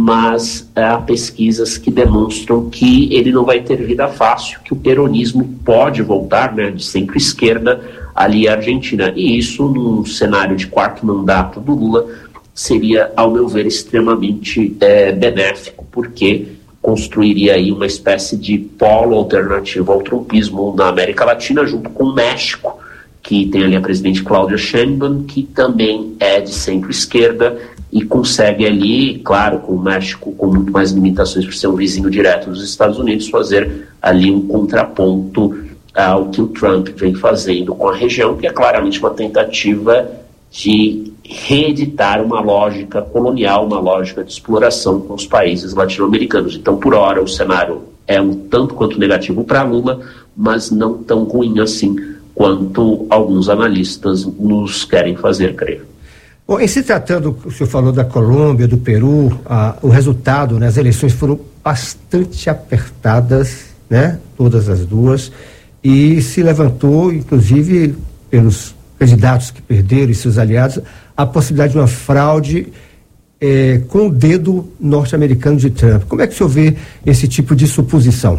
mas há pesquisas que demonstram que ele não vai ter vida fácil, que o peronismo pode voltar, né, de centro-esquerda ali à Argentina. E isso, num cenário de quarto mandato do Lula, seria, ao meu ver, extremamente benéfico, porque construiria aí uma espécie de polo alternativo ao trumpismo na América Latina, junto com o México, que tem ali a presidente Claudia Sheinbaum, que também é de centro-esquerda, e consegue ali, claro, com o México com muito mais limitações por ser um vizinho direto dos Estados Unidos, fazer ali um contraponto ao que o Trump vem fazendo com a região, que é claramente uma tentativa de reeditar uma lógica colonial, uma lógica de exploração com os países latino-americanos. Então, por hora, o cenário é um tanto quanto negativo para Lula, mas não tão ruim assim quanto alguns analistas nos querem fazer crer. Bom, em se tratando, o senhor falou da Colômbia, do Peru, o resultado, né, as eleições foram bastante apertadas, né, todas as duas, e se levantou, inclusive, pelos candidatos que perderam e seus aliados, a possibilidade de uma fraude com o dedo norte-americano de Trump. Como é que o senhor vê esse tipo de suposição?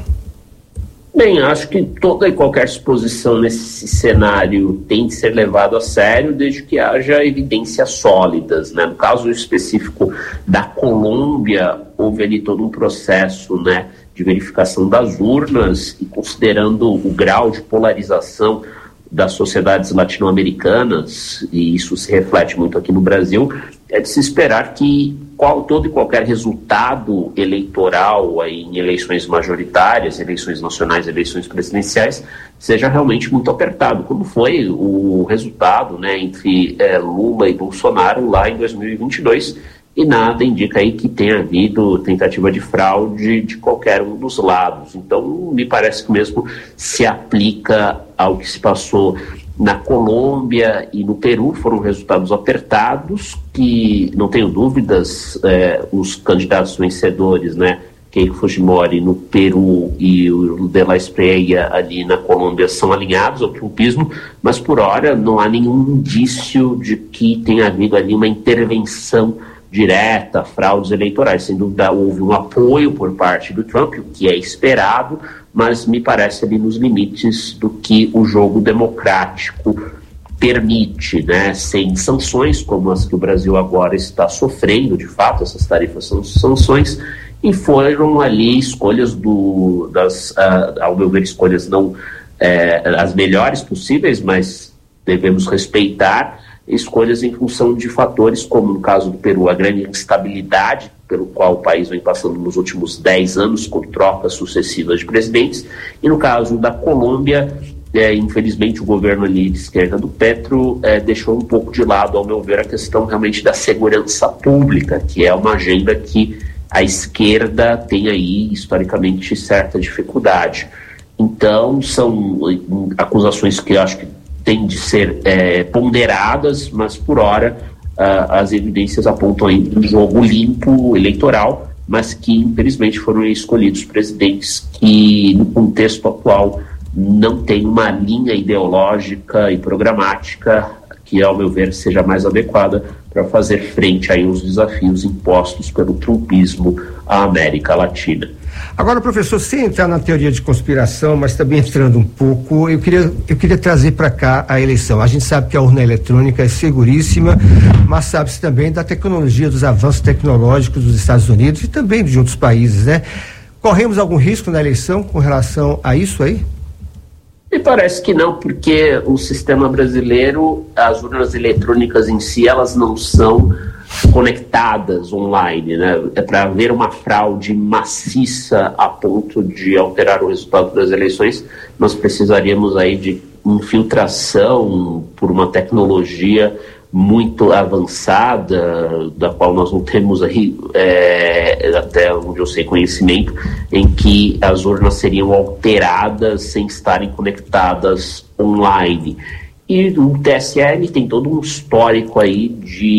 Bem, acho que toda e qualquer suposição nesse cenário tem de ser levado a sério desde que haja evidências sólidas, né? No caso específico da Colômbia, houve ali todo um processo, né, de verificação das urnas, e considerando o grau de polarização das sociedades latino-americanas, e isso se reflete muito aqui no Brasil, é de se esperar que todo e qualquer resultado eleitoral aí em eleições majoritárias, eleições nacionais, eleições presidenciais, seja realmente muito apertado, como foi o resultado, né, entre Lula e Bolsonaro lá em 2022, e nada indica aí que tenha havido tentativa de fraude de qualquer um dos lados. Então, me parece que mesmo se aplica ao que se passou na Colômbia e no Peru. Foram resultados apertados que, não tenho dúvidas, os candidatos vencedores, né, Keiko Fujimori no Peru e o de la Espriella ali na Colômbia, são alinhados ao trumpismo, mas por hora não há nenhum indício de que tenha havido ali uma intervenção direta, fraudes eleitorais. Sem dúvida houve um apoio por parte do Trump, o que é esperado, mas me parece ali nos limites do que o jogo democrático permite, né? Sem sanções como as que o Brasil agora está sofrendo, de fato, essas tarifas são sanções, e foram ali escolhas ao meu ver, escolhas não as melhores possíveis, mas devemos respeitar escolhas em função de fatores como, no caso do Peru, a grande instabilidade pelo qual o país vem passando nos últimos 10 anos, com trocas sucessivas de presidentes, e no caso da Colômbia, infelizmente o governo ali de esquerda do Petro deixou um pouco de lado, ao meu ver, a questão realmente da segurança pública, que é uma agenda que a esquerda tem aí, historicamente, certa dificuldade. Então, são acusações que eu acho que têm de ser ponderadas, mas por hora as evidências apontam aí um jogo limpo eleitoral, mas que infelizmente foram escolhidos presidentes que no contexto atual não têm uma linha ideológica e programática que, ao meu ver, seja mais adequada para fazer frente aí aos desafios impostos pelo trumpismo à América Latina. Agora, professor, sem entrar na teoria de conspiração, mas também entrando um pouco, eu queria trazer para cá a eleição. A gente sabe que a urna eletrônica é seguríssima, mas sabe-se também da tecnologia, dos avanços tecnológicos dos Estados Unidos e também de outros países, né? Corremos algum risco na eleição com relação a isso aí? Me parece que não, porque o sistema brasileiro, as urnas eletrônicas em si, elas não são conectadas online, né? É para haver uma fraude maciça a ponto de alterar o resultado das eleições, nós precisaríamos aí de infiltração por uma tecnologia muito avançada, da qual nós não temos aí, até onde eu sei, conhecimento, em que as urnas seriam alteradas sem estarem conectadas online. E o TSE tem todo um histórico aí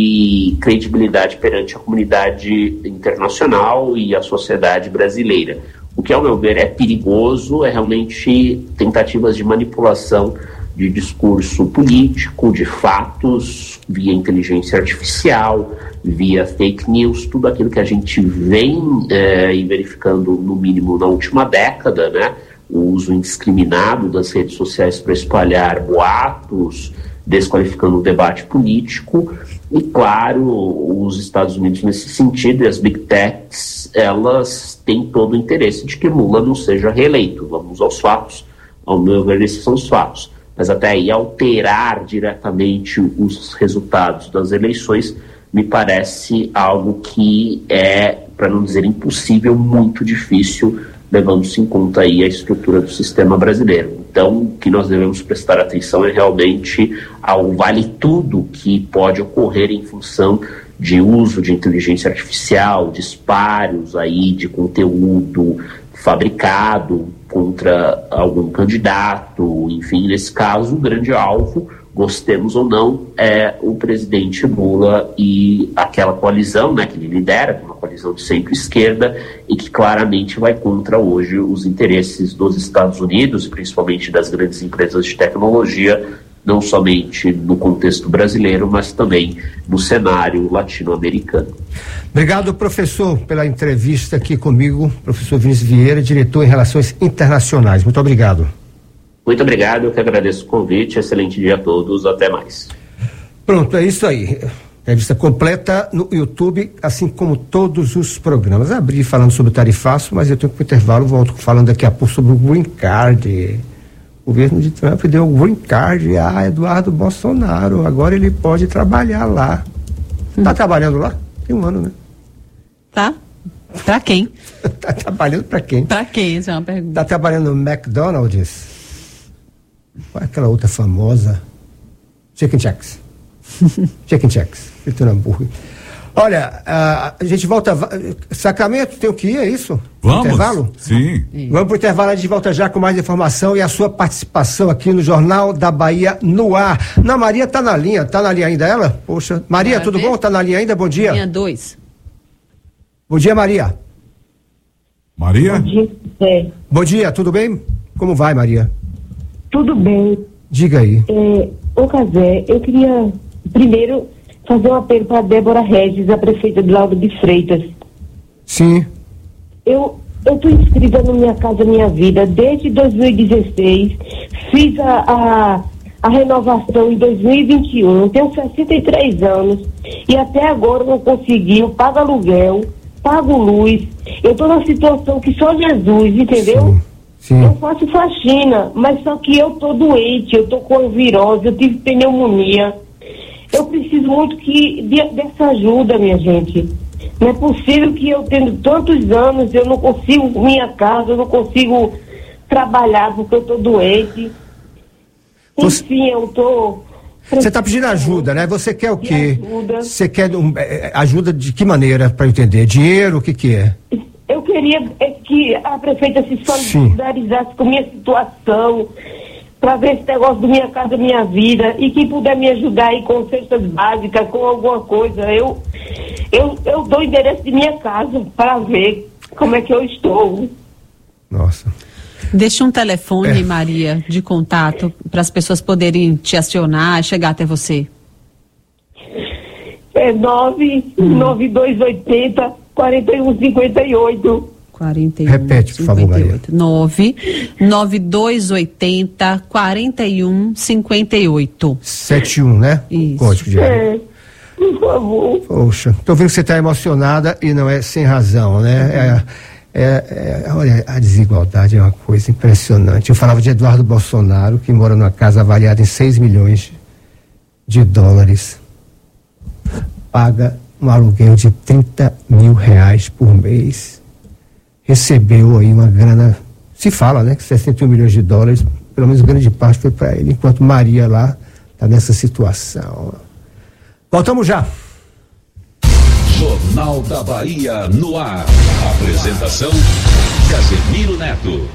de credibilidade perante a comunidade internacional e a sociedade brasileira. O que, ao meu ver, é perigoso é realmente tentativas de manipulação de discurso político, de fatos, via inteligência artificial, via fake news, tudo aquilo que a gente vem verificando, no mínimo, na última década, né? O uso indiscriminado das redes sociais para espalhar boatos, desqualificando o debate político. E, claro, os Estados Unidos, nesse sentido, e as Big Techs, elas têm todo o interesse de que Lula não seja reeleito. Vamos aos fatos. Ao meu ver, esses são os fatos. Mas até aí, alterar diretamente os resultados das eleições me parece algo que é, para não dizer impossível, muito difícil, levando-se em conta aí a estrutura do sistema brasileiro. Então, o que nós devemos prestar atenção é realmente ao vale-tudo que pode ocorrer em função de uso de inteligência artificial, disparos aí de conteúdo fabricado contra algum candidato, enfim, nesse caso, o grande alvo, gostemos ou não, é o presidente Lula e aquela coalizão, né, que ele lidera, uma coalizão de centro-esquerda, e que claramente vai contra hoje os interesses dos Estados Unidos, principalmente das grandes empresas de tecnologia, não somente no contexto brasileiro, mas também no cenário latino-americano. Obrigado, professor, pela entrevista aqui comigo, professor Vinícius Vieira, diretor em Relações Internacionais. Muito obrigado. Muito obrigado, eu que agradeço o convite, excelente dia a todos, até mais. Pronto, é isso aí. Entrevista completa no YouTube, assim como todos os programas. Abri falando sobre o tarifaço, mas eu tenho que ir pro intervalo, volto falando daqui a pouco sobre o Green Card. O governo de Trump deu o Green Card a Eduardo Bolsonaro, agora ele pode trabalhar lá. Tá trabalhando lá? Tem um ano, né? Tá? Pra quem? Tá trabalhando pra quem? Pra quem? Essa é uma pergunta. Tá trabalhando no McDonald's? Qual é aquela outra famosa? Chicken Checks. Chicken Checks. Fritura hambúrguer. Olha, a gente volta. Sacramento, tem o que ir, é isso? Vamos? Intervalo? Sim. Vamos pro intervalo, a gente volta já com mais informação e a sua participação aqui no Jornal da Bahia no ar. Não, Maria tá na linha ainda ela? Poxa. Maria, tudo bom? Tá na linha ainda? Bom dia. Linha 2. Bom dia, Maria. Maria? Bom dia, Zé. Bom dia, tudo bem? Como vai, Maria? Tudo bem. Diga aí. Ô, Cazé, eu queria primeiro fazer um apelo para Débora Regis, a prefeita de Lauro de Freitas. Sim. Eu estou inscrita no Minha Casa Minha Vida desde 2016, fiz a renovação em 2021, tenho 63 anos e até agora não consegui, eu pago aluguel, pago luz, eu estou numa situação que só Jesus, entendeu? Sim. Sim. Eu faço faxina, mas só que eu tô doente, eu tô com virose, eu tive pneumonia. Eu preciso muito dessa ajuda, minha gente. Não é possível que eu, tendo tantos anos, eu não consigo minha casa, eu não consigo trabalhar porque eu tô doente. Enfim, eu tô... Você está pedindo ajuda, né? Você quer o quê? Você quer ajuda de que maneira, para entender? Dinheiro, o que é? Eu queria que a prefeita se solidarizasse com a minha situação, para ver esse negócio do Minha Casa Minha Vida, e quem puder me ajudar aí com cestas básicas, com alguma coisa, eu dou o endereço de minha casa para ver como é que eu estou. Nossa. Deixa um telefone, Maria, de contato para as pessoas poderem te acionar, chegar até você. É 99280 4158. 41. Repete, por favor, Maria. 99280 4158. 71, né? Isso. Código de área. Por favor. Poxa, tô vendo que você está emocionada e não é sem razão, né? Olha, a desigualdade é uma coisa impressionante. Eu falava de Eduardo Bolsonaro, que mora numa casa avaliada em 6 milhões de dólares. Paga um aluguel de 30 mil reais por mês. Recebeu aí uma grana, se fala, né? Que 61 milhões de dólares, pelo menos grande parte foi para ele, enquanto Maria lá está nessa situação. Voltamos já. Jornal da Bahia no ar. Apresentação: Casemiro Neto.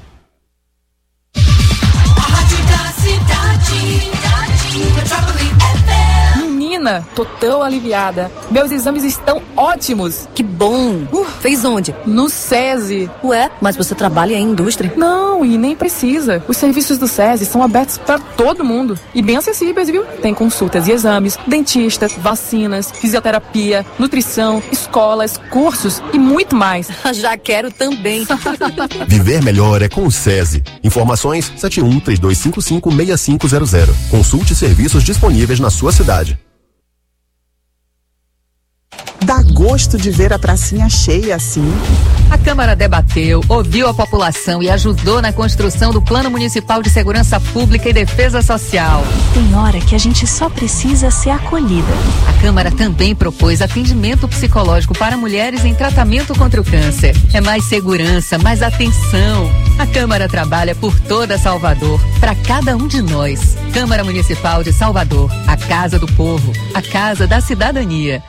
A Rádio da Cidade, Metrópole FM. Menina, tô tão aliviada. Meus exames estão ótimos. Que bom. Fez onde? No SESI. Ué, mas você trabalha em indústria? Não, e nem precisa. Os serviços do SESI são abertos para todo mundo e bem acessíveis, viu? Tem consultas e exames, dentista, vacinas, fisioterapia, nutrição, escolas, cursos e muito mais. Já quero também. Viver melhor é com o SESI. Informações 71-3255-6500. Consulte serviços disponíveis na sua cidade. Dá gosto de ver a pracinha cheia assim. A Câmara debateu, ouviu a população e ajudou na construção do Plano Municipal de Segurança Pública e Defesa Social. Tem hora que a gente só precisa ser acolhida. A Câmara também propôs atendimento psicológico para mulheres em tratamento contra o câncer. É mais segurança, mais atenção. A Câmara trabalha por toda Salvador, para cada um de nós. Câmara Municipal de Salvador, a Casa do Povo, a Casa da Cidadania.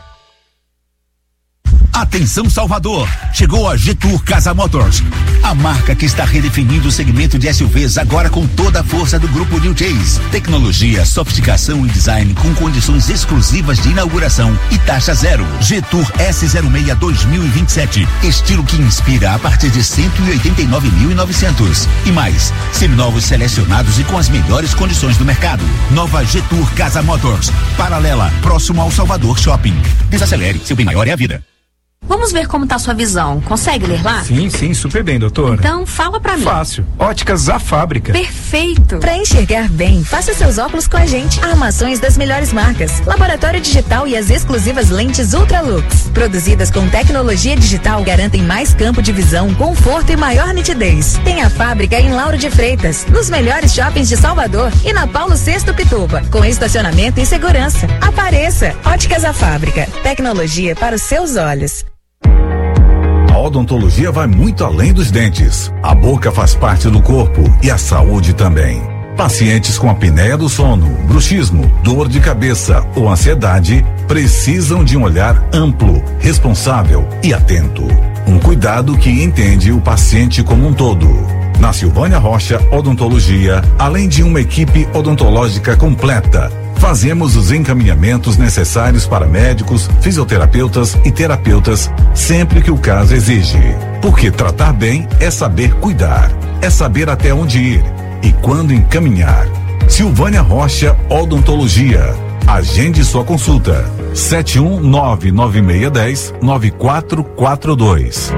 Atenção Salvador, chegou a Getour Casa Motors, a marca que está redefinindo o segmento de SUVs agora com toda a força do grupo New Chase. Tecnologia, sofisticação e design com condições exclusivas de inauguração e taxa zero. Getour S06 2027, estilo que inspira a partir de 189.900 e mais, seminovos selecionados e com as melhores condições do mercado. Nova Getour Casa Motors, paralela, próximo ao Salvador Shopping. Desacelere, seu bem maior é a vida. Vamos ver como tá sua visão. Consegue ler lá? Sim, super bem, doutor. Então, fala pra mim. Fácil. Óticas A Fábrica. Perfeito. Para enxergar bem, faça seus óculos com a gente. Armações das melhores marcas. Laboratório digital e as exclusivas lentes Ultralux. Produzidas com tecnologia digital, garantem mais campo de visão, conforto e maior nitidez. Tem a fábrica em Lauro de Freitas, nos melhores shoppings de Salvador e na Paulo VI Pituba, com estacionamento e segurança. Apareça. Óticas A Fábrica. Tecnologia para os seus olhos. A odontologia vai muito além dos dentes. A boca faz parte do corpo e a saúde também. Pacientes com apneia do sono, bruxismo, dor de cabeça ou ansiedade precisam de um olhar amplo, responsável e atento. Um cuidado que entende o paciente como um todo. Na Silvânia Rocha Odontologia, além de uma equipe odontológica completa, fazemos os encaminhamentos necessários para médicos, fisioterapeutas e terapeutas sempre que o caso exige. Porque tratar bem é saber cuidar, é saber até onde ir e quando encaminhar. Silvânia Rocha Odontologia. Agende sua consulta. 71996109442.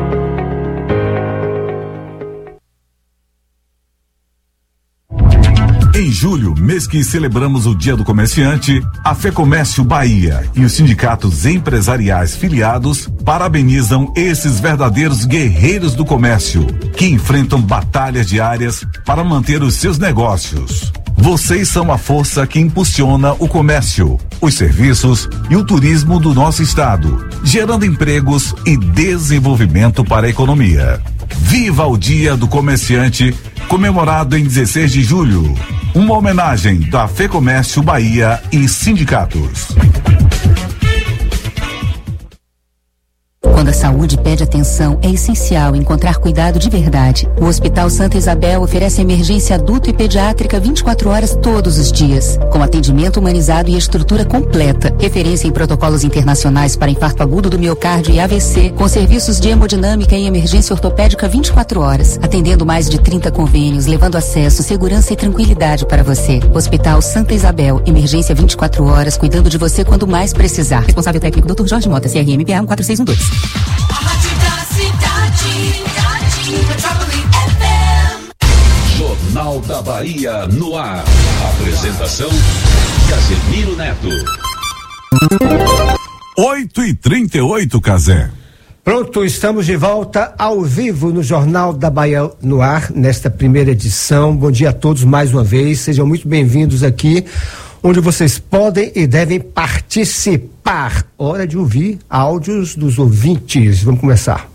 Em julho, mês que celebramos o Dia do Comerciante, a FEComércio Bahia e os sindicatos empresariais filiados parabenizam esses verdadeiros guerreiros do comércio que enfrentam batalhas diárias para manter os seus negócios. Vocês são a força que impulsiona o comércio, os serviços e o turismo do nosso estado, gerando empregos e desenvolvimento para a economia. Viva o Dia do Comerciante, comemorado em 16 de julho. Uma homenagem da FEComércio Bahia e sindicatos. Quando a saúde pede atenção, é essencial encontrar cuidado de verdade. O Hospital Santa Isabel oferece emergência adulto e pediátrica 24 horas todos os dias, com atendimento humanizado e estrutura completa. Referência em protocolos internacionais para infarto agudo do miocárdio e AVC, com serviços de hemodinâmica e emergência ortopédica 24 horas, atendendo mais de 30 convênios, levando acesso, segurança e tranquilidade para você. Hospital Santa Isabel, emergência 24 horas, cuidando de você quando mais precisar. Responsável técnico Dr. Jorge Mota, CRMPA 14612. A Rádio da Cidade, Metrópole FM. Jornal da Bahia no ar. Apresentação: Casemiro Neto. 8h38, Cazé. Pronto, estamos de volta ao vivo no Jornal da Bahia no ar, nesta primeira edição. Bom dia a todos mais uma vez, sejam muito bem-vindos aqui, onde vocês podem e devem participar. Hora de ouvir áudios dos ouvintes. Vamos começar.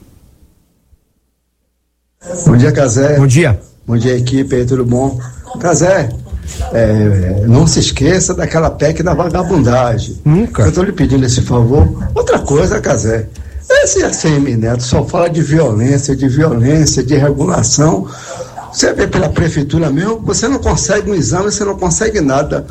Bom dia, Cazé. Bom dia. Bom dia, equipe aí, tudo bom? Cazé, não se esqueça daquela PEC da vagabundagem. Nunca. Eu estou lhe pedindo esse favor. Outra coisa, Cazé, esse ACM Neto só fala de violência, de regulação. Você vê pela prefeitura mesmo, você não consegue um exame, você não consegue nada.